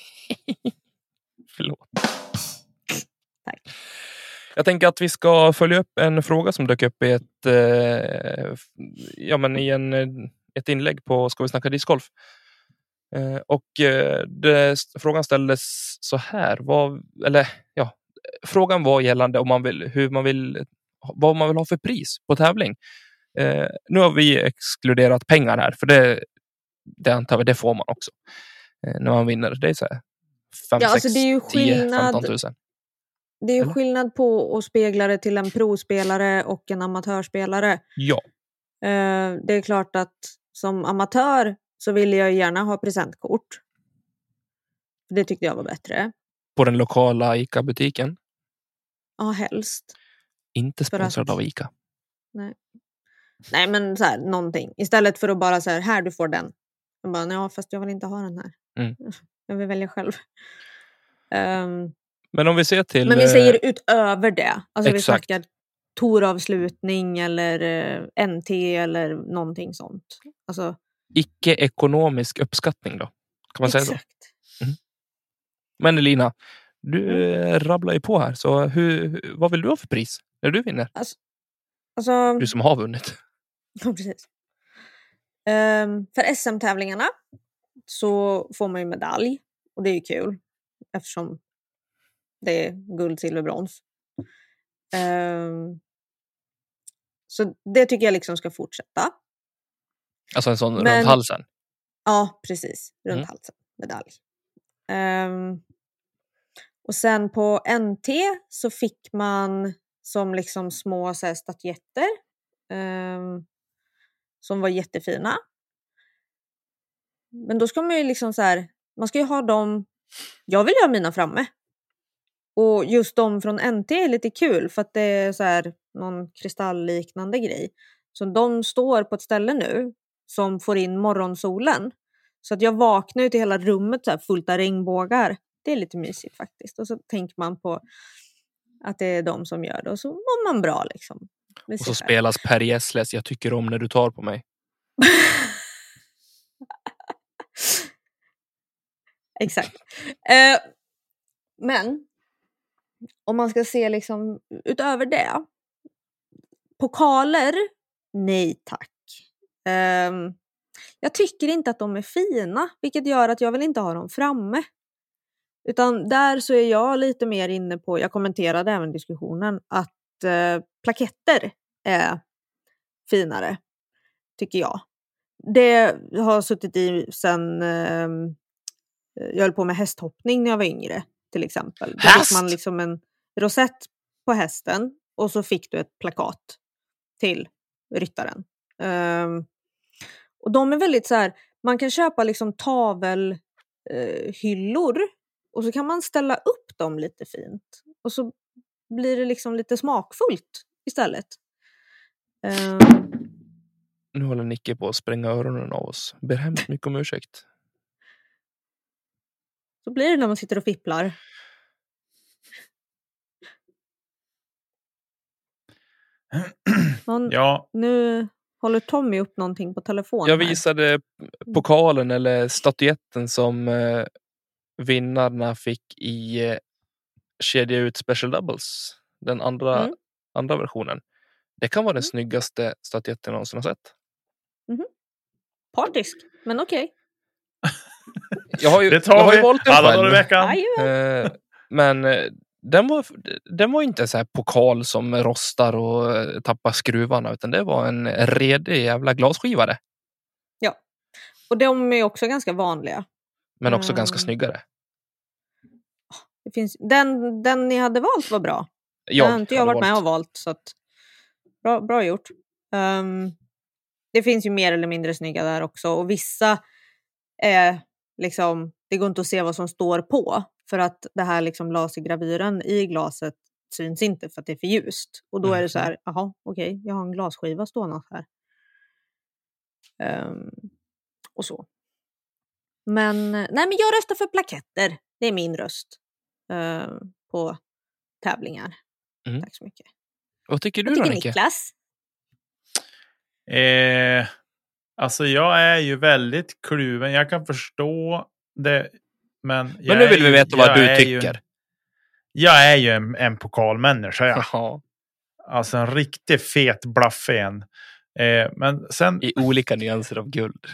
Förlåt. Tack. Jag tänker att vi ska följa upp en fråga som dök upp i ett, eh, ja, men i en, ett inlägg på Ska vi snacka discgolf. Eh, och eh, det, frågan ställdes så här. Vad, eller, ja, frågan var gällande om man vill, hur man vill, vad man vill ha för pris på tävling. Eh, nu har vi exkluderat pengar här, för det, det antar vi, det får man också. Eh, när man vinner, det är så här fem, ja, sex, alltså det är ju skillnad, femton tusen. Det är ju Eller? skillnad på att spegla det till en prospelare och en amatörspelare. Ja. Eh, det är klart att som amatör så vill jag gärna ha presentkort. Det tyckte jag var bättre. På den lokala ICA-butiken. Ja, helst. Inte sponsrad att... av ICA. Nej. Nej, men så här, någonting. Istället för att bara så här, här du får den. Jag bara, ja, fast jag vill inte ha den här. Mm. Jag vill välja själv. Um, men om vi ser till... Men vi säger utöver det. Alltså exakt. Vi snackar toravslutning eller uh, N T eller någonting sånt. Alltså... Icke-ekonomisk uppskattning då? Kan man exakt. säga så? Mm. Men Elina, du mm. rabblar ju på här. Så hur, vad vill du ha för pris när du vinner? Alltså, alltså... Du som har vunnit. Ja, precis. Um, för S M-tävlingarna så får man ju medalj. Och det är ju kul. Eftersom det är guld, silver, brons. Um, så det tycker jag liksom ska fortsätta. Alltså en sån Men, runt halsen? Ja, precis. Runt mm. halsen. Medalj. Um, och sen på N T så fick man som liksom små så här, statyetter. Um, som var jättefina. Men då ska man ju liksom så här, man ska ju ha dem, jag vill ju ha mina framme. Och just de från N T är lite kul för att det är så här någon kristallliknande grej. Så de står på ett ställe nu som får in morgonsolen. Så att jag vaknar ut i hela rummet så här fullt av regnbågar. Det är lite mysigt faktiskt. Och så tänker man på att det är de som gör det. Och så mår man bra liksom. Och så spelas Per Gessles Jag tycker om när du tar på mig. Exakt. Eh, men om man ska se liksom utöver det. Pokaler, nej tack. Eh, jag tycker inte att de är fina. Vilket gör att jag vill inte ha dem framme. Utan där så är jag lite mer inne på, jag kommenterade även diskussionen, att eh, plaketter är finare. Tycker jag. Det har suttit i sen eh, jag höll på med hästhoppning när jag var yngre till exempel. Då fick man liksom en rosett på hästen och så fick du ett plakat till ryttaren. Um, och de är väldigt så här, man kan köpa liksom tavelhyllor uh, och så kan man ställa upp dem lite fint. Och så blir det liksom lite smakfullt istället. Um, nu håller Nicke på att spränga öronen av oss. Ber hemskt mycket om ursäkt. Så blir det när man sitter och fipplar. Någon, ja. Nu håller Tommy upp någonting på telefonen. Jag visade pokalen eller statyetten som eh, vinnarna fick i eh, kedja ut Special Doubles. Den andra, mm. andra versionen. Det kan vara den mm. snyggaste statyetten jag någonsin har sett. Mm-hmm. Partisk, men okej. Okay. Jag har ju, det tar jag har vi ju valt den alla själv. dagar i veckan. Eh, men eh, den var, den var inte så här pokal som rostar och eh, tappar skruvarna, utan det var en redig jävla glasskivare. Ja, och de är också ganska vanliga. Men också mm. ganska snyggare. Det finns, den, den ni hade valt var bra. Jag den har inte jag varit valt. med och valt, så att, bra, bra gjort. Um, det finns ju mer eller mindre snygga där också, och vissa är liksom, det går inte att se vad som står på. För att det här liksom lasergravyren i glaset syns inte för att det är för ljust. Och då är det så här, jaha, okej, okay, jag har en glasskiva stående här. Um, och så. Men, nej men jag röstar för plaketter. Det är min röst uh, på tävlingar. Mm. Tack så mycket. Vad tycker du Vad tycker då, Nicke? Niklas? Eh, alltså jag är ju väldigt kluven. Jag kan förstå det. Men, men nu vill vi veta vad du tycker. Ju, jag är ju en, en pokalmänniska. Ja. Alltså en riktigt fet blaffen. Eh, men sen... I olika nyanser av guld.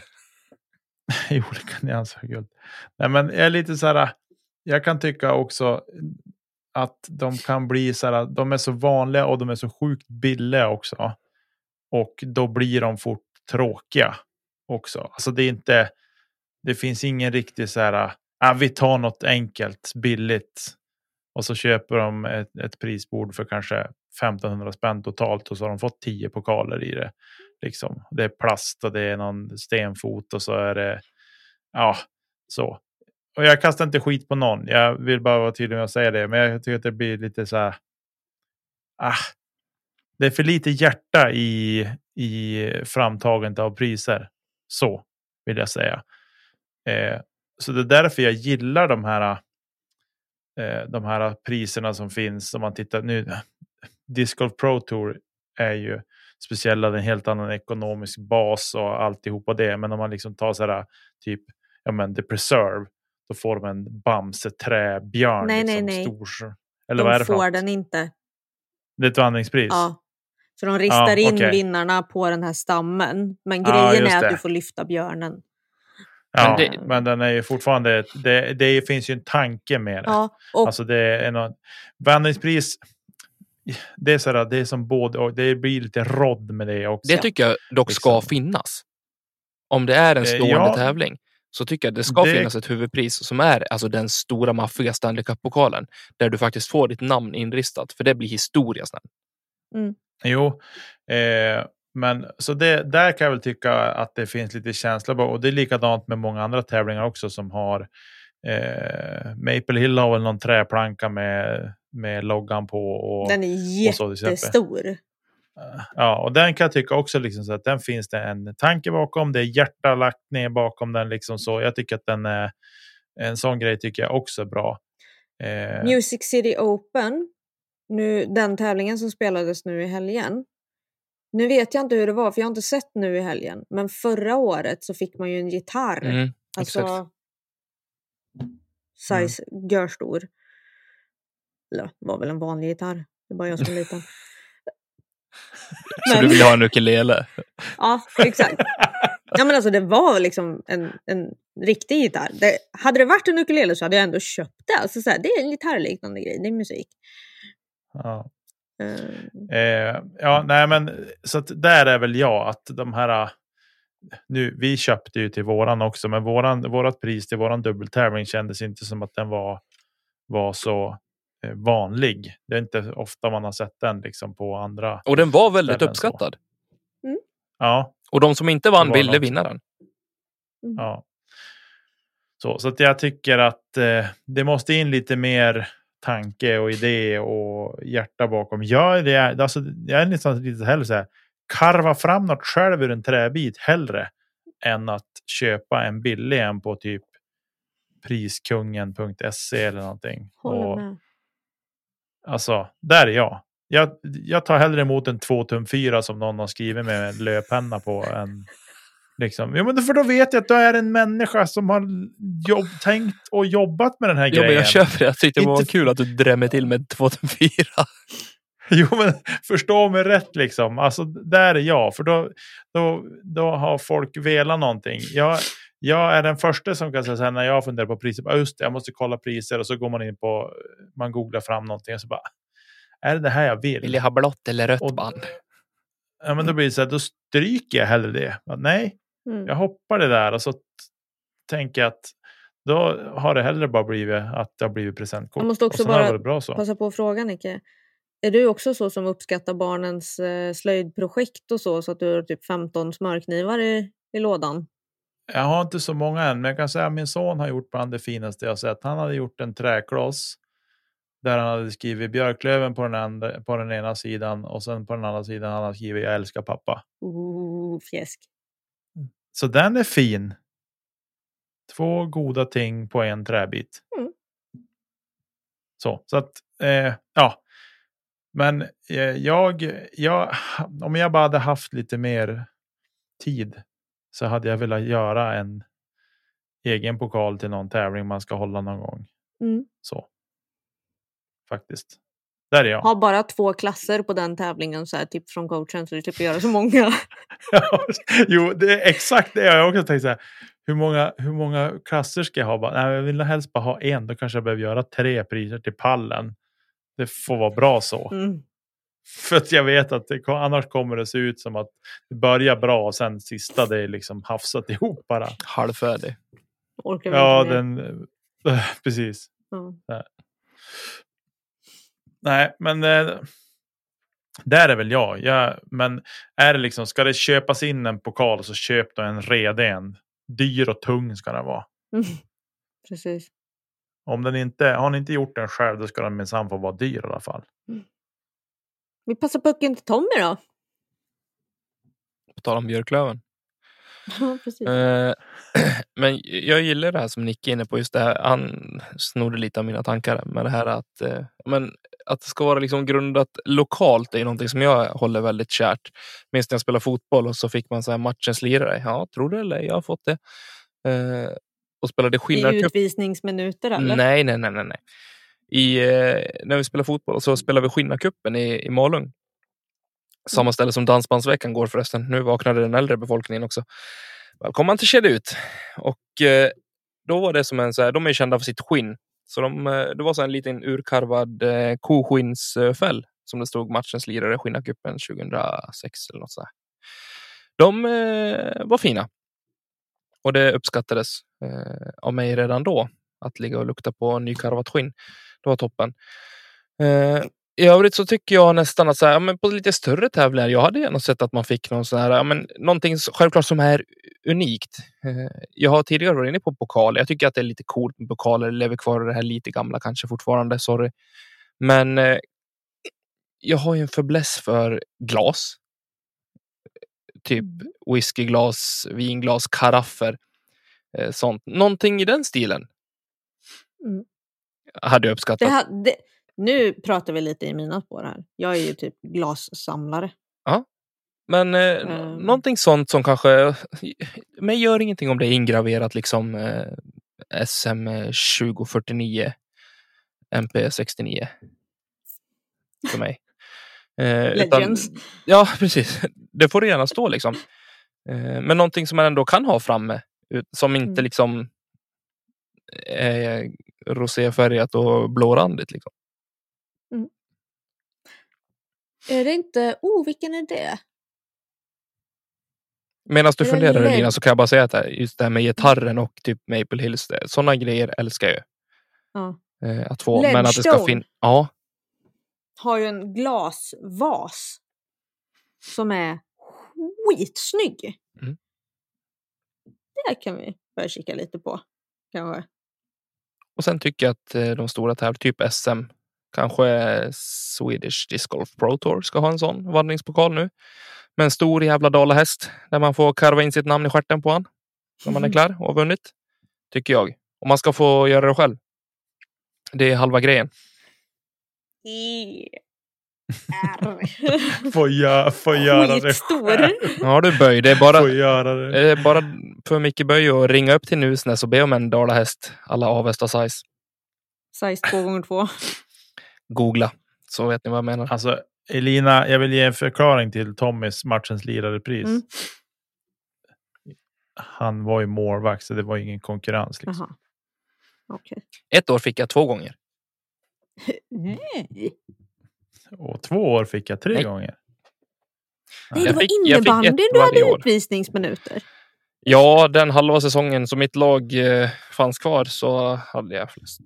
I olika nyanser av guld. Nej, men jag är lite så här... Jag kan tycka också att de kan bli så här... De är så vanliga och de är så sjukt billiga också. Och då blir de fort tråkiga också. Alltså det är inte... Det finns ingen riktig så här... Ah, vi tar något enkelt, billigt. Och så köper de ett, ett prisbord för kanske femtonhundra spänn totalt. Och så har de fått tio pokaler i det. Liksom. Det är plast och det är någon stenfot. Och så är det... Ja, så. Och jag kastar inte skit på någon. Jag vill bara vara tydlig med att säga det. Men jag tycker att det blir lite så här... Ah, det är för lite hjärta i, i framtagandet av priser. Så vill jag säga. Eh, så det är därför jag gillar de här eh, de här priserna som finns. Om man tittar nu. Disc Golf Pro Tour är ju speciella, en helt annan ekonomisk bas och alltihopa det. Men om man liksom tar så här typ, ja men The Preserve, då får man en Bamse träbjörn. Nej, liksom, nej, nej. Stor, eller de vad är det för får något? Den inte. Det är ett vandringspris? Ja. Så de ristar ja, in okay. vinnarna på den här stammen. Men grejen ja, är att det. Du får lyfta björnen. Ja, men, det... men den är ju fortfarande... Det, det finns ju en tanke med det. Ja, och... Alltså det är något... Vandringspris... Det är sådär, det är som både... Och det blir lite rodd med det också. Det tycker jag dock ska liksom. finnas. Om det är en stående ja, tävling så tycker jag det ska det... finnas ett huvudpris som är alltså den stora maffiga Stanley Cup-pokalen. Där du faktiskt får ditt namn inristat. För det blir historia snart. Mm. Jo, eh, men så det, där kan jag väl tycka att det finns lite känsla på, och det är likadant med många andra tävlingar också som har eh, Maple Hill har väl någon träplanka med, med loggan på och, den är jättestor. Och ja, och den kan jag tycka också liksom så att den finns det en tanke bakom, det är hjärta lagt ner bakom den liksom, så jag tycker att den är en sån grej tycker jag också är bra. eh, Music City Open, nu, den tävlingen som spelades nu i helgen. Nu vet jag inte hur det var, för jag har inte sett nu i helgen. Men förra året så fick man ju en gitarr. Mm, alltså size mm. görstor. Eller var väl en vanlig gitarr. Det är bara jag som är liten. Så men... du vill ha en ukulele? Ja, exakt. Ja, men alltså det var liksom en, en riktig gitarr. Det, hade det varit en ukulele så hade jag ändå köpt det. Alltså så här, det är en gitarrliknande grej, det är musik. Ja. Mm. Eh, ja, nej men så att där är väl jag att de här nu, vi köpte ju till våran också, men våran, vårat pris till våran dubbeltävling kändes inte som att den var, var så eh, vanlig. Det är inte ofta man har sett den liksom på andra. Och den var väldigt uppskattad. Mm. Ja. Och de som inte vann ville vinna den. Mm. Ja. Så, så att jag tycker att eh, det måste in lite mer tanke och idé och hjärta bakom. Jag är, alltså, jag är nästan lite hellre så här, karva fram något själv ur en träbit hellre än att köpa en billig en på typ priskungen punkt se eller någonting. Och, alltså, där är jag. jag. Jag tar hellre emot en två tum fyra som någon har skrivit med en löpenna på en liksom. Ja, men för då vet jag att du är en människa som har jobb, tänkt och jobbat med den här jo, grejen. Men jag köper det. Jag tyckte det var Inte... kul att du drämmer till med två tusen fyra. Jo, men förstå mig rätt liksom. Alltså, där är jag. För då, då, då har folk velat någonting. Jag, jag är den första som kan säga så här, när jag funderar på priser. Bara, just det, jag måste kolla priser. Och så går man in på, man googlar fram någonting. Och så bara, är det det här jag vill? Vill jag ha blått eller rött och, band? Ja, men då blir det så här, då stryker jag hellre det. Men, nej. Mm. Jag hoppar det där och så t- tänker jag att då har det hellre bara blivit att det har blivit presentkort. Jag måste också bara bra så. passa på frågan, Nicke. Är du också så som uppskattar barnens eh, slöjdprojekt och så, så att du har typ femton smörknivar i, i lådan? Jag har inte så många än, men jag kan säga att min son har gjort bland det finaste jag sett. Han hade gjort en träkloss där han hade skrivit björklöven på den, andra, på den ena sidan och sen på den andra sidan han hade skrivit jag älskar pappa. Oh, fjäsk. Så den är fin. Två goda ting på en träbit. Mm. Så, så att, eh, ja. Men eh, jag, jag, om jag bara hade haft lite mer tid så hade jag velat göra en egen pokal till någon tävling man ska hålla någon gång. Mm. Så. Faktiskt. Där är jag. Ha bara två klasser på den tävlingen så här tips från coachen så du slipper göra så många. Jo, det är exakt det jag också tänkt så här. Hur många, hur många klasser ska jag ha? Bara, nej, jag vill helst bara ha en. Då kanske jag behöver göra tre priser till pallen. Det får vara bra så. Mm. För att jag vet att det, annars kommer det se ut som att det börjar bra och sen sista det är liksom hafsat ihop bara. Halvfärdig. Ja, den... Äh, precis. Mm. Nej, men... Äh, där är väl jag. jag. Men är det liksom... Ska det köpas in en pokal så köp då en reden. Dyr och tung ska den vara. Mm. Precis. Om den inte... Har ni inte gjort den själv då ska den minsann få vara dyr i alla fall. Mm. Vi passar pucken till Tommy då. På tal om björklöven. Ja, precis. Eh, men jag gillar det här som Nick är inne på. Just det här, han snodde lite av mina tankar med det här att, eh, men, att det ska vara liksom grundat lokalt är ju någonting som jag håller väldigt kärt. Minst när jag spelar fotboll och så fick man så här matchens lirare. Ja, tror du eller? Jag har fått det. Eh, och spelade skinnarcup. I utvisningsminuter eller? Nej, nej, nej, nej. nej. I, eh, när vi spelar fotboll så spelar vi skinnarcupen i, i Malung. Samma ställe som Dansbandsveckan går förresten. Nu vaknade den äldre befolkningen också. Välkommen till Kedja ut. Och eh, då var det som en så här, de är kända för sitt skinn. Så de, det var så en liten urkarvad eh, koskinnsfäll som det stod matchens lirare skinnarcupen tjugohundrasex eller något så här. De eh, var fina. Och det uppskattades eh, av mig redan då. Att ligga och lukta på nykarvat skinn. Det var toppen. Eh, I övrigt så tycker jag nästan att så här, ja, men på lite större tävlingar. Jag hade gärna sett att man fick någon sån här, ja, men någonting självklart som är unikt. Eh, jag har tidigare varit inne på pokaler. Jag tycker att det är lite coolt med pokaler. Lever kvar i det här lite gamla kanske fortfarande. Sorry. Men eh, jag har ju en fäbless för glas. Typ whiskyglas, vinglas, karaffer. Eh, sånt. Någonting i den stilen. Mm. Hade jag uppskattat. Det här, det, nu pratar vi lite i mina spår här. Jag är ju typ glassamlare. Ja. Men eh, mm. någonting sånt som kanske... Men gör ingenting om det är ingraverat liksom eh, S M tjugo fyrtionio M P sextionio. För mig. Eh, Legends. Utan, ja, precis. Det får det gärna stå liksom. Eh, men någonting som man ändå kan ha framme. Som inte mm. liksom... är roséfärgat och blårandigt liksom. Mm. Är det inte... Oh, vilken är det? Medan du funderar Lina så kan jag bara säga att just det här med gitarren och typ Maple Hills, sådana grejer älskar jag. Ja. Eh, att få, men att det ska finnas... Ja. Har ju en glasvas som är skitsnygg. Mm. Det kan vi börja kika lite på. Kanske. Och sen tycker jag att de stora tävlingarna, typ S M, kanske Swedish Disc Golf Pro Tour ska ha en sån vandringspokal nu. Med en stor jävla dalahäst där man får karva in sitt namn i stjärten på han. När man är klar och vunnit. Tycker jag. Och man ska få göra det själv. Det är halva grejen. Får jag få göra det själv. Ja, du Böj. Det är bara, det. det är bara för mycket Böj att ringa upp till Nusnäs och be om en dalahäst. Alla Avesta size. Size två gånger två. Googla. Så vet ni vad jag menar. Alltså, Elina, jag vill ge en förklaring till Tommys matchens lirare pris. Mm. Han var ju målvakt så det var ingen konkurrens. Liksom. Okay. Ett år fick jag två gånger. Nej. Och två år fick jag tre Nej. gånger. Nej, det var innebandyn du hade år. Utvisningsminuter. Ja, den halva säsongen som mitt lag eh, fanns kvar så hade jag flest.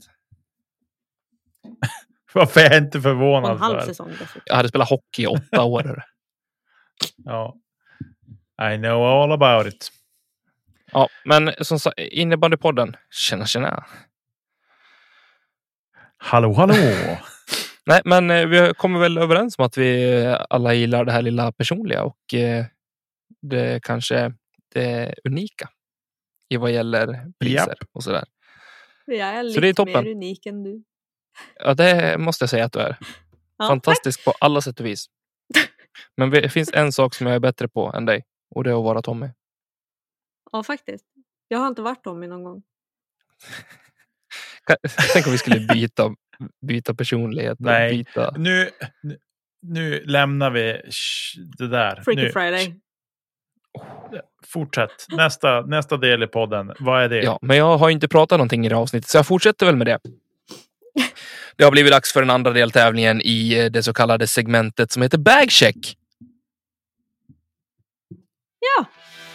Varför är jag inte förvånad? En halv säsong. Jag hade spelat hockey i åtta år. Ja. I know all about it. Ja, men som sagt, innebandypodden. Tjena, tjena. Hallå, hallå. Nej, men eh, vi kommer väl överens om att vi alla gillar det här lilla personliga och eh, det kanske det unika i vad gäller priser Japp. och sådär. Jag är Så det är lite toppen. mer unik än du. Ja, det måste jag säga att du är. Ja, Fantastisk på alla sätt och vis. Men det finns en sak som jag är bättre på än dig. Och det är att vara Tommy. Ja, faktiskt. Jag har inte varit Tommy någon gång. Tänk om vi skulle byta, byta personlighet. Och Nej, byta... nu, nu, nu lämnar vi det där. Freaky nu. Friday. Fortsätt. Nästa, nästa del i podden. Vad är det? Ja, men jag har inte pratat någonting i det här avsnittet. Så jag fortsätter väl med det. Det har blivit dags för den andra deltävlingen i det så kallade segmentet som heter Bagcheck. Ja.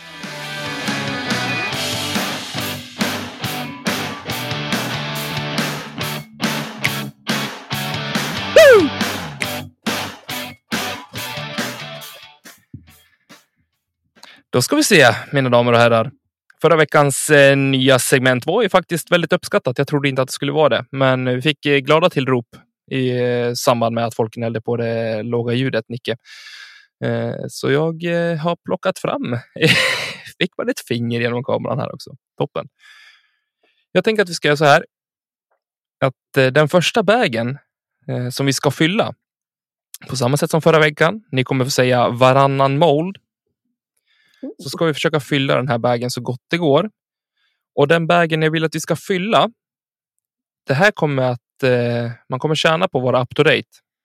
Då ska vi se, mina damer och herrar. Förra veckans eh, nya segment var ju faktiskt väldigt uppskattat. Jag trodde inte att det skulle vara det. Men vi fick eh, glada tillrop i eh, samband med att folk gnällde på det låga ljudet, Nicke. Eh, så jag eh, har plockat fram. Fick man ett finger genom kameran här också. Toppen. Jag tänker att vi ska göra så här. Att eh, den första bagen eh, som vi ska fylla. På samma sätt som förra veckan. Ni kommer få säga varannan mold. Så ska vi försöka fylla den här bagen så gott det går. Och den bagen jag vill att vi ska fylla. Det här kommer att eh, man kommer tjäna på att vara up to date.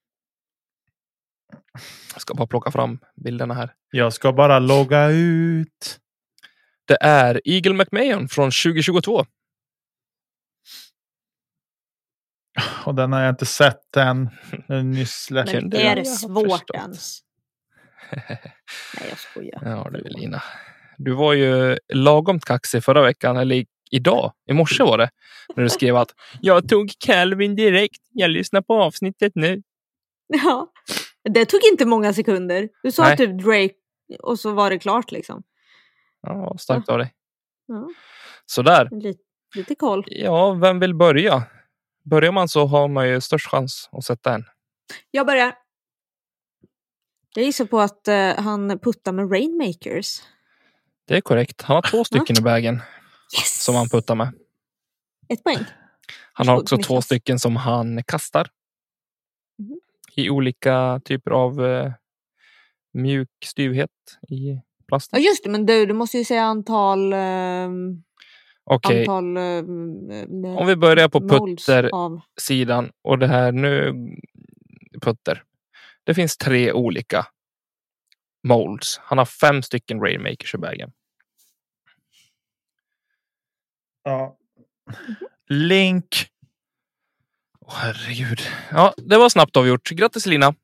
Jag ska bara plocka fram bilderna här. Jag ska bara logga ut. Det är Eagle McMahon från tjugo tjugotvå. Och den har jag inte sett än. Den nyss släppt. Men är det svårt ens? Nej, jag skojar. Ja, det är Lina. Du var ju lagom kaxig förra veckan, eller idag, i morse var det, när du skrev att jag tog Calvin direkt, jag lyssnar på avsnittet nu. Ja, det tog inte många sekunder. Du sa Nej. typ Drake och så var det klart liksom. Ja, starkt av dig. Ja, Sådär. lite, lite koll. Ja, vem vill börja? Börjar man så har man ju störst chans att sätta en. Jag börjar. Jag gissar på att uh, han puttar med Rainmakers. Det är korrekt. Han har två stycken i bagen Yes! som han puttar med. Ett poäng. Han har Varsågod, också två Niklas. stycken som han kastar. Mhm. I olika typer av eh, mjuk styvhet i plasten. Ja just det, men du, du måste ju säga antal... Um, Okej, antal um, om vi börjar på molds puttersidan av... och det här nu putter. Det finns tre olika molds. Han har fem stycken Rainmakers i bagen. Ja. Link. Åh, herregud. Ja, det var snabbt avgjort. Grattis Lina.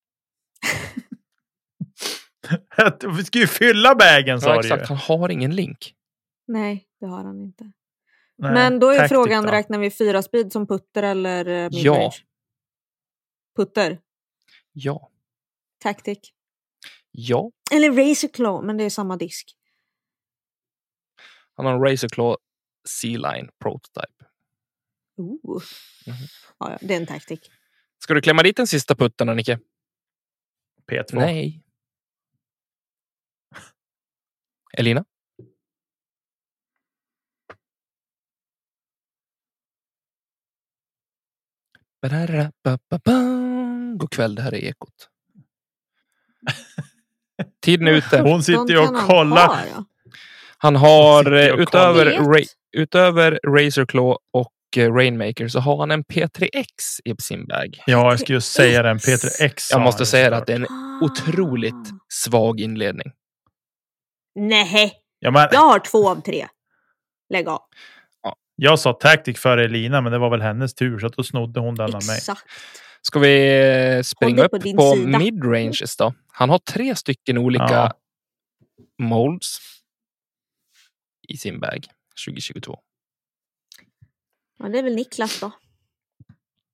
Vi ska ju fylla bagen, sa Ja, du exakt. ju. Han har ingen link. Nej, det har han inte. Nej, Men då är tactic frågan, då. räknar vi fyra speed som putter eller uh, midrange? Ja. Putter. Ja. Tactic. Ja. Eller Razor Claw, men det är samma disk. Han har en Razor Claw C-Line Prototype. Ooh. Mhm. Ja, ja, det är en tactic. Ska du klämma dit den sista putten, Annika? P två. Nej. Elina? God kväll, det här är Ekot. Tiden är ute. Hon sitter ju och Sånt kan han kollar. ha, ja. Han har sitter eh, och utöver, kollar. ra- utöver Razor Claw och eh, Rainmaker så har han en P tre X i sin bag. Ja, jag skulle ju säga den. P tre X. Jag sa måste han säga ju att det är en Ah. otroligt svag inledning. Nej, Ja, men jag har två av tre. Lägg av. jag sa tactic för Elina, men det var väl hennes tur, så att då snodde hon den av mig. Exakt. Ska vi eh, Håll springa dig upp på på, din sida. midranges då? Han har tre stycken olika Ja. molds i sin bag tjugo tjugotvå. Ja, det är väl Niklas då.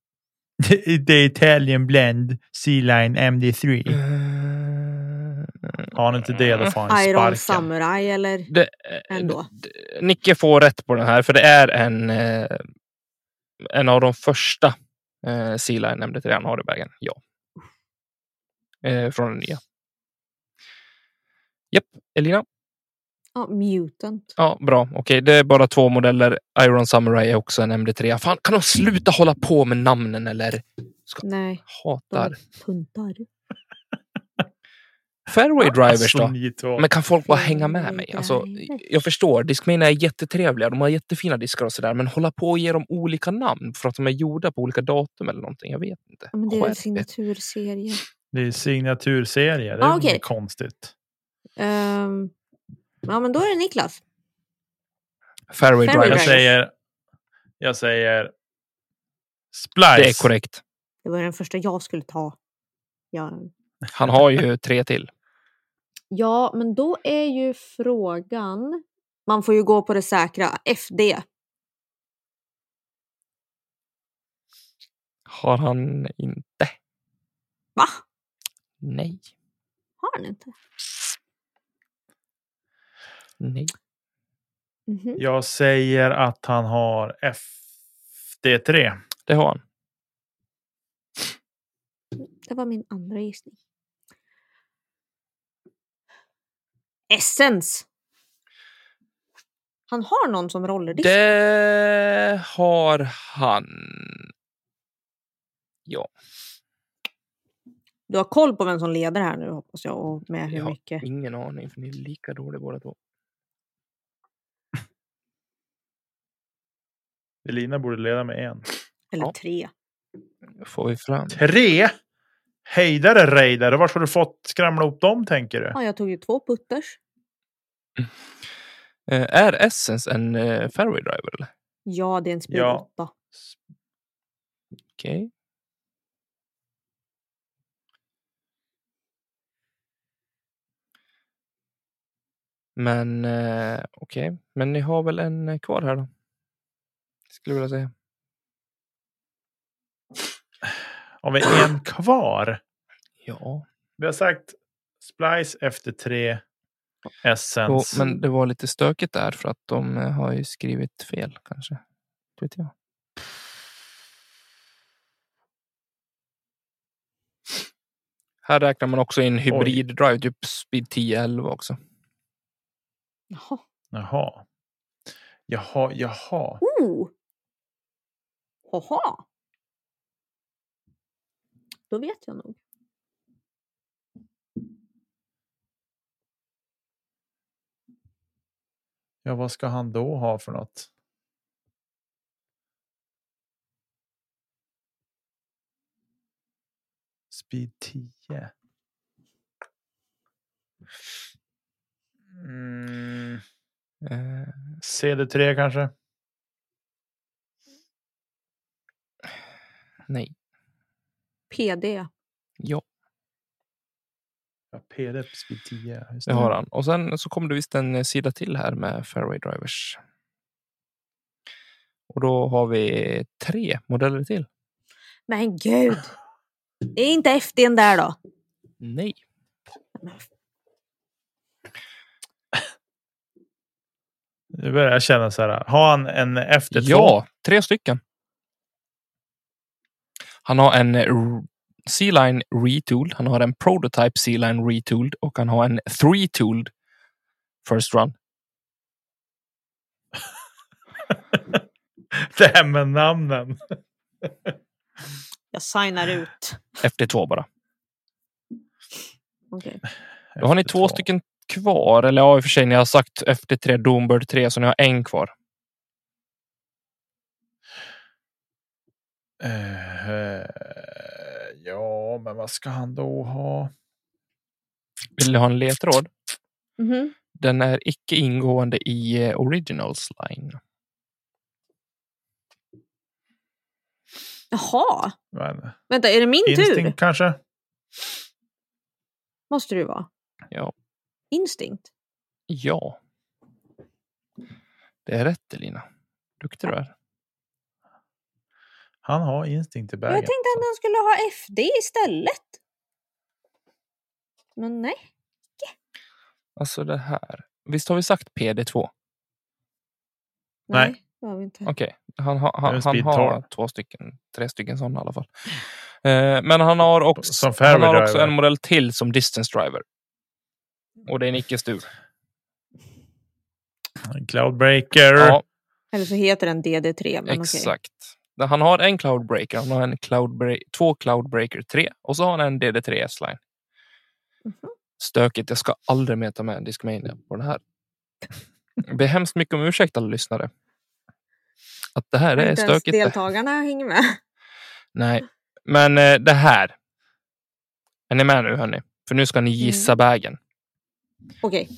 The Italian Blend C-Line M D tre. Uh, Har han inte det, då får han Iron sparken. Samurai eller Det, ändå. d- Nicke får rätt på den här, för det är en eh, en av de första eh, Sea Lion nämnde till han har i vägen. Ja. Eh, från den nya. Japp, Elina. Ja, Mutant. Ja, bra. Okej, det är bara två modeller. Iron Samurai är också en M D tre. Fan, kan de sluta hålla på med namnen eller? Ska... Nej, Hatar. de puntar. Fairway Drivers då? Alltså, Men kan folk bara hänga med mig? Alltså, Drivers. jag förstår, Discmania är jättetrevliga. De har jättefina diskar och sådär. Men hålla på och ge dem olika namn för att de är gjorda på olika datum eller någonting. Jag vet inte. Ja, men det är en Skärp er. signaturserie. Det är signaturserie. Det är Ah, ah, okej. okay. konstigt. Um, ja, men då är det Niklas. Fairway Fairway Drivers. Jag säger, jag säger Splice. Det är korrekt. Det var den första jag skulle ta. Ja. Han har ju tre till. Ja, men då är ju frågan... Man får ju gå på det säkra. F D. Har han inte? Va? Nej. Har han inte? Nej. Mhm. Jag säger att han har F D tre. Det har han. Det var min andra gissning. Essence. Han har någon som rollerdisk. Det har han. Ja. Du har koll på vem som leder här nu, hoppas jag. Och med hur Jag har mycket. ingen aning, för ni är lika dåliga båda två. Elina borde leda med en. Eller Ja. tre. Får vi fram. Tre? Hejdare Reidare. Vart har du fått skramla upp dem, tänker du? Ja, jag tog ju två putters. Eh, är Essence en eh, fairway driver eller? Ja, det är en speed Ja. åtta. Okej. Men eh, okej. Men ni har väl en eh, kvar här då? Skulle jag vilja säga. Har vi en kvar? Ja. Vi har sagt Splice efter tre. Jo, Essence. men det var lite stökigt där för att de eh, har ju skrivit fel kanske. Det vet jag. Här räknar man också in hybrid drive, typ speed tio elva också. Jaha. Jaha. Jaha, jaha. Oh! Jaha. Då vet jag nog. Ja, vad ska han då ha för något? Speed tio. Mm. Eh, C D tre kanske? nej. P D. Ja, Ja, P D Speed tio. Just det har han. Och sen så kom det visst en sida till här med fairway drivers. Och då har vi tre modeller till. Men gud. Är inte F D där då? Nej. Nu börjar jag känna så här. Har han en F D två? Ja, tre stycken. Han har en R- C-Line Retooled, han har en Prototype C-Line Retooled och han har en Three-Tooled First Run. Det här med namnen. Jag signar ut. F D två bara. Okej. Då har ni två stycken kvar. Eller ja, i och för sig, ni har sagt F D tre, Doombird tre, så ni har en kvar. Uh, ja, men vad ska han då ha? Vill ni ha en ledtråd? Mhm. Den är icke ingående i eh, Originals line. Jaha. Men, Vänta, är det min Instinct tur? kanske? Måste det vara. Ja. Instinct. Ja. Det är rätt, Elina. Duktig du är. Han har instinkt i Jag bagen. tänkte att han skulle ha F D istället. Men nej. Alltså det här. Visst har vi sagt P D två? Nej. Nej, det har vi inte. Okej, okay. han, ha, Det är en han, han Speed har Torn. två stycken, tre stycken sådana i alla fall. Eh, men han har också, Som han har fairway också driver. en modell till som distance driver. Och det är en icke-stur. Cloudbreaker. Ja, Eller så heter den D D tre. Men exakt. Han har en Cloudbreaker, han har en Cloudbreaker, två Cloudbreaker tre och så har han en D D tre S-line. Mm-hmm. Stökigt, jag ska aldrig mer ta med en Discmania på den här. Jag ber hemskt mycket om ursäkt alla lyssnare. Att det här är inte ens stökigt. deltagarna hänger med. Nej, men eh, det här. Är ni med nu hörni? För nu ska ni gissa Mm. bagen. Okej.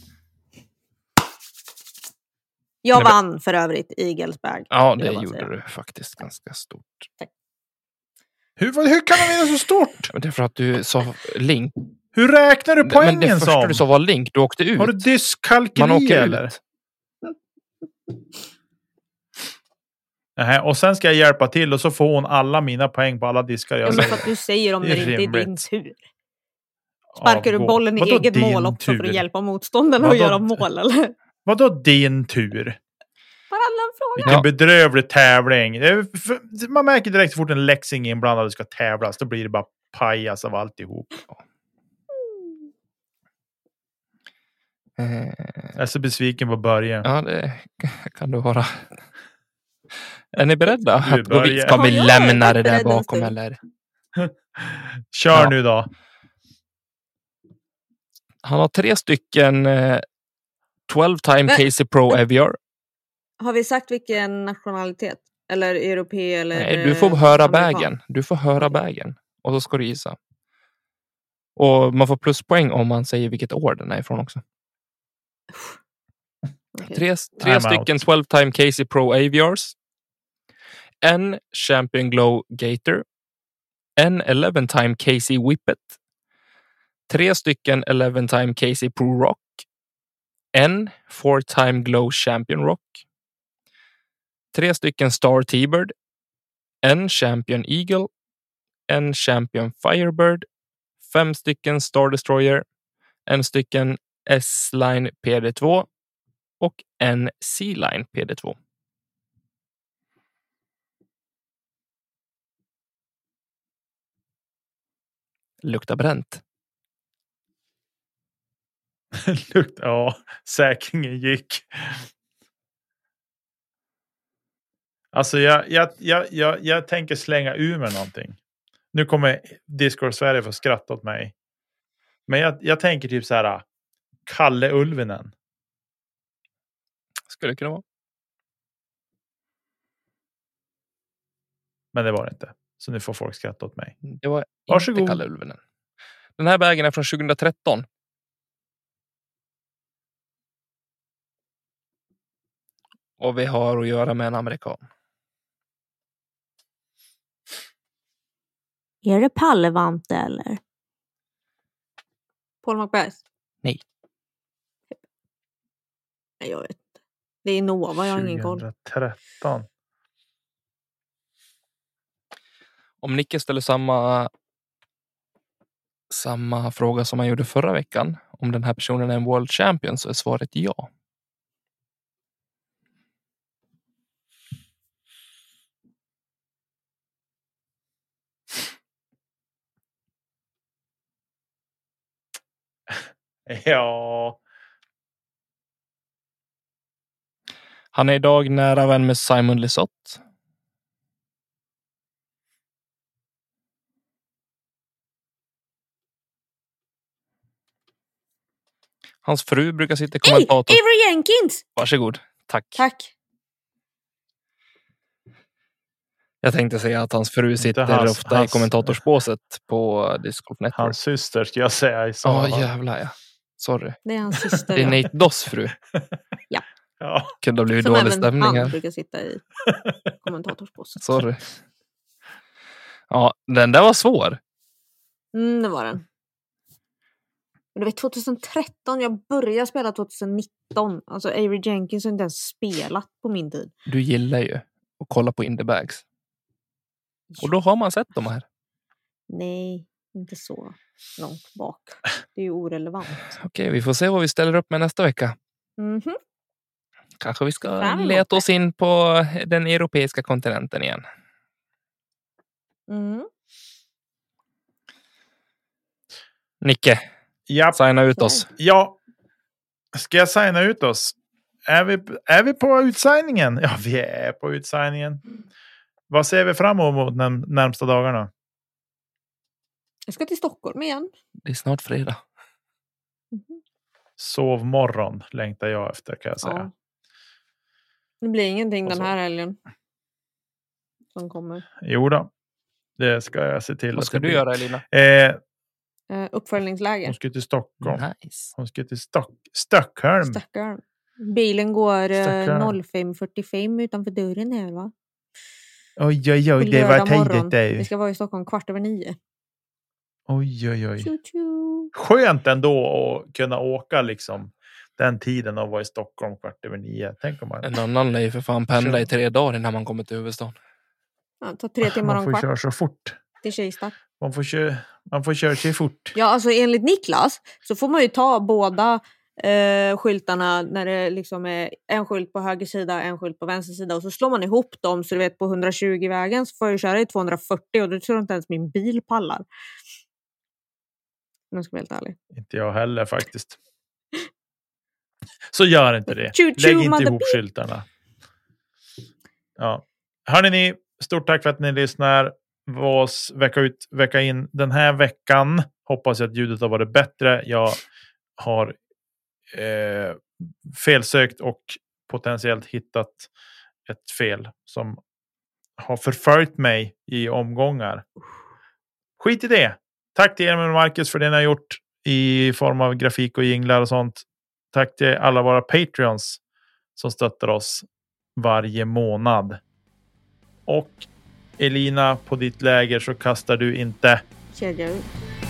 Jag Nej, men- vann för övrigt Eagles bag. Ja, vill det jag bara gjorde säga. du faktiskt ganska stort. Hur, vad- hur kan han vinna så stort? Men det är för att du sa Link. Hur räknar du Men poängen det första som? du sa var Link, du åkte ut. Har du Man dyskalkyli åker eller? ut. Nähä, och sen ska jag hjälpa till och så får hon alla mina poäng på alla diskar jag Ja, men säger. för att du säger om Det det är inte är din rimligt. tur. Sparkar du Avgå. bollen i Vadå eget din mål också för tur? att hjälpa motståndarna Vadå? att göra mål, eller? Vadå din tur? Varannan fråga. Vilken Ja. bedrövlig tävling. Det är för- Man märker direkt så fort en läxing är inblandad och ska tävlas. Då blir det bara pajas av alltihop. Eh, Jag är så besviken på början. ja, det kan du vara. Är ni beredda Du att gå vid? börjar. Ska vi Ja, jag är lämna det där beredd en bakom stund. eller? Kör Ja. nu då. Han har tre stycken eh, tolv time Men- Casey Pro Aviar. Har vi sagt vilken nationalitet? Eller europé eller... Nej, du får eh, höra amerikan? bagen. Du får höra bagen. Och så ska du gissa. Och man får pluspoäng om man säger vilket år den är ifrån också. Okej. Tre, tre I'm stycken out. tolv time Casey Pro Aviars. En Champion Glow Gator. En elva time Casey Whippet. Tre stycken elva time Casey Pro Rock. En four time Glow Champion Rock. Tre stycken Star T-Bird. En Champion Eagle. En Champion Firebird. Fem stycken Star Destroyer. En stycken S-Line P D två. Och en C-Line P D två. Luktar bränt. Lukt, ja, säkringen gick. Alltså jag, jag, jag, jag, jag tänker slänga ur med någonting. Nu kommer Discord Sverige få skratta åt mig. Men jag, jag tänker typ så här. Kalle Ulvinen. Skulle det kunna vara. Men det var det inte. Så nu får folk skratta åt mig. Det var Varsågod. inte Kalle Ulvenen. Den här vägen är från tjugohundratretton. Och vi har att göra med en amerikan. Är det Pallevante eller? Paul McBeth? Nej. Nej, jag vet inte. Det är Nova, jag har ingen koll. tjugohundratretton. Om Nicke ställer samma samma fråga som han gjorde förra veckan. Om den här personen är en World Champion så är svaret ja. Ja. Han är idag nära vän med Simon Lisotte. Hans fru brukar sitta i Hej! kommentator. Avery Jenkins! Varsågod. Tack. Tack. Jag tänkte säga att hans fru sitter hans- ofta hans- i kommentatorspåset på Disc Golf Network. Hans syster ska jag säga i Ja, sådana oh, fall. jävlar ja. Sorry. Det är hans syster. Det är ja. Nate Doss fru. Ja. Kunde ha blivit Som dålig även stämning han här. brukar sitta i kommentatorsposten. Sorry. Ja, den där var svår. Mm, det var den. Men du vet, tjugohundratretton, jag började spela tjugonitton. Alltså Avery Jenkins har inte ens spelat på min tid. Du gillar ju att kolla på Indiebags. Och då har man sett de här. Nej, inte så. långt bak. Det är ju orelevant. Okej, vi får se vad vi ställer upp med nästa vecka. Mhm. Kanske vi ska Fram emot leta det. oss in på den europeiska kontinenten igen. Mm. Nicke, Ja, signa ut oss. ja. Ska jag signa ut oss? Är vi, är vi på utsigningen? Ja, vi är på utsigningen. Vad ser vi fram emot de närmsta dagarna? Jag ska till Stockholm igen. Det är snart fredag. Mhm. Sovmorgon längtar jag efter, kan jag säga. Ja. Det blir ingenting Och den så. här helgen. Som kommer. Jo då. Det ska jag se till. Vad att ska det du blir. göra, Elina? Eh, Eh, uppföljningsläger. hon ska till Stockholm. Nice. Hon ska till Stock- Stockholm. Stockholm. Bilen går eh, Stockholm. fem fyrtiofem utanför dörren här, va? Oj, oj, På oj. Det var lördag morgon. tidigt Vi det. ska vara i Stockholm kvart över nio. Oj, oj, oj. Tju, tju. Skönt ändå att kunna åka liksom den tiden och vara i Stockholm kvart över nio. Tänk om man... En annan lär ju för fan pendla Så. i tre dagar innan man kommer till huvudstaden. Ja, det tar tre timmar och Man en får kvart köra så fort. till Kista. Man får köra, man får köra sig fort. Ja, alltså enligt Niklas så får man ju ta båda eh, skyltarna när det liksom är en skylt på höger sida, en skylt på vänster sida, och så slår man ihop dem så du vet på hundratjugo-vägen så får jag köra i tvåhundrafyrtio och då tror jag inte ens min bil pallar. Om jag ska vara helt ärlig. Inte jag heller faktiskt. Så gör inte det. Choo, choo, Lägg inte mother ihop skyltarna. Ja. Hörrni ni, stort tack för att ni lyssnar. Vås vecka ut, vecka in den här veckan. Hoppas jag att ljudet har varit bättre. Jag har eh, felsökt och potentiellt hittat ett fel som har förföljt mig i omgångar. Skit i det. Tack till Emil och Marcus för det ni har gjort i form av grafik och jinglar och sånt. Tack till alla våra Patreons som stöttar oss varje månad. Och Elina, på ditt läger så kastar du inte. Kedja ut.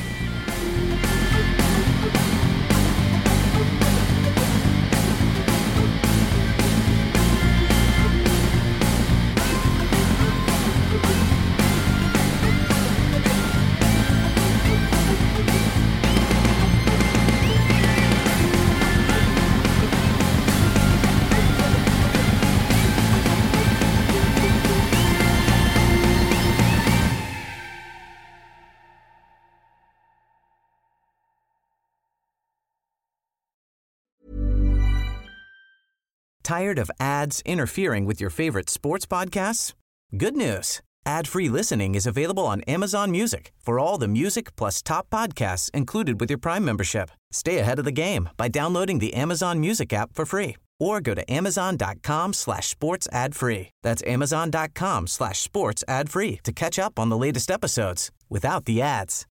Tired of ads interfering with your favorite sports podcasts? Good news. Ad-free listening is available on Amazon Music for all the music plus top podcasts included with your Prime membership. Stay ahead of the game by downloading the Amazon Music app for free or go to amazon.com slash sports ad free. That's amazon.com slash sports ad free to catch up on the latest episodes without the ads.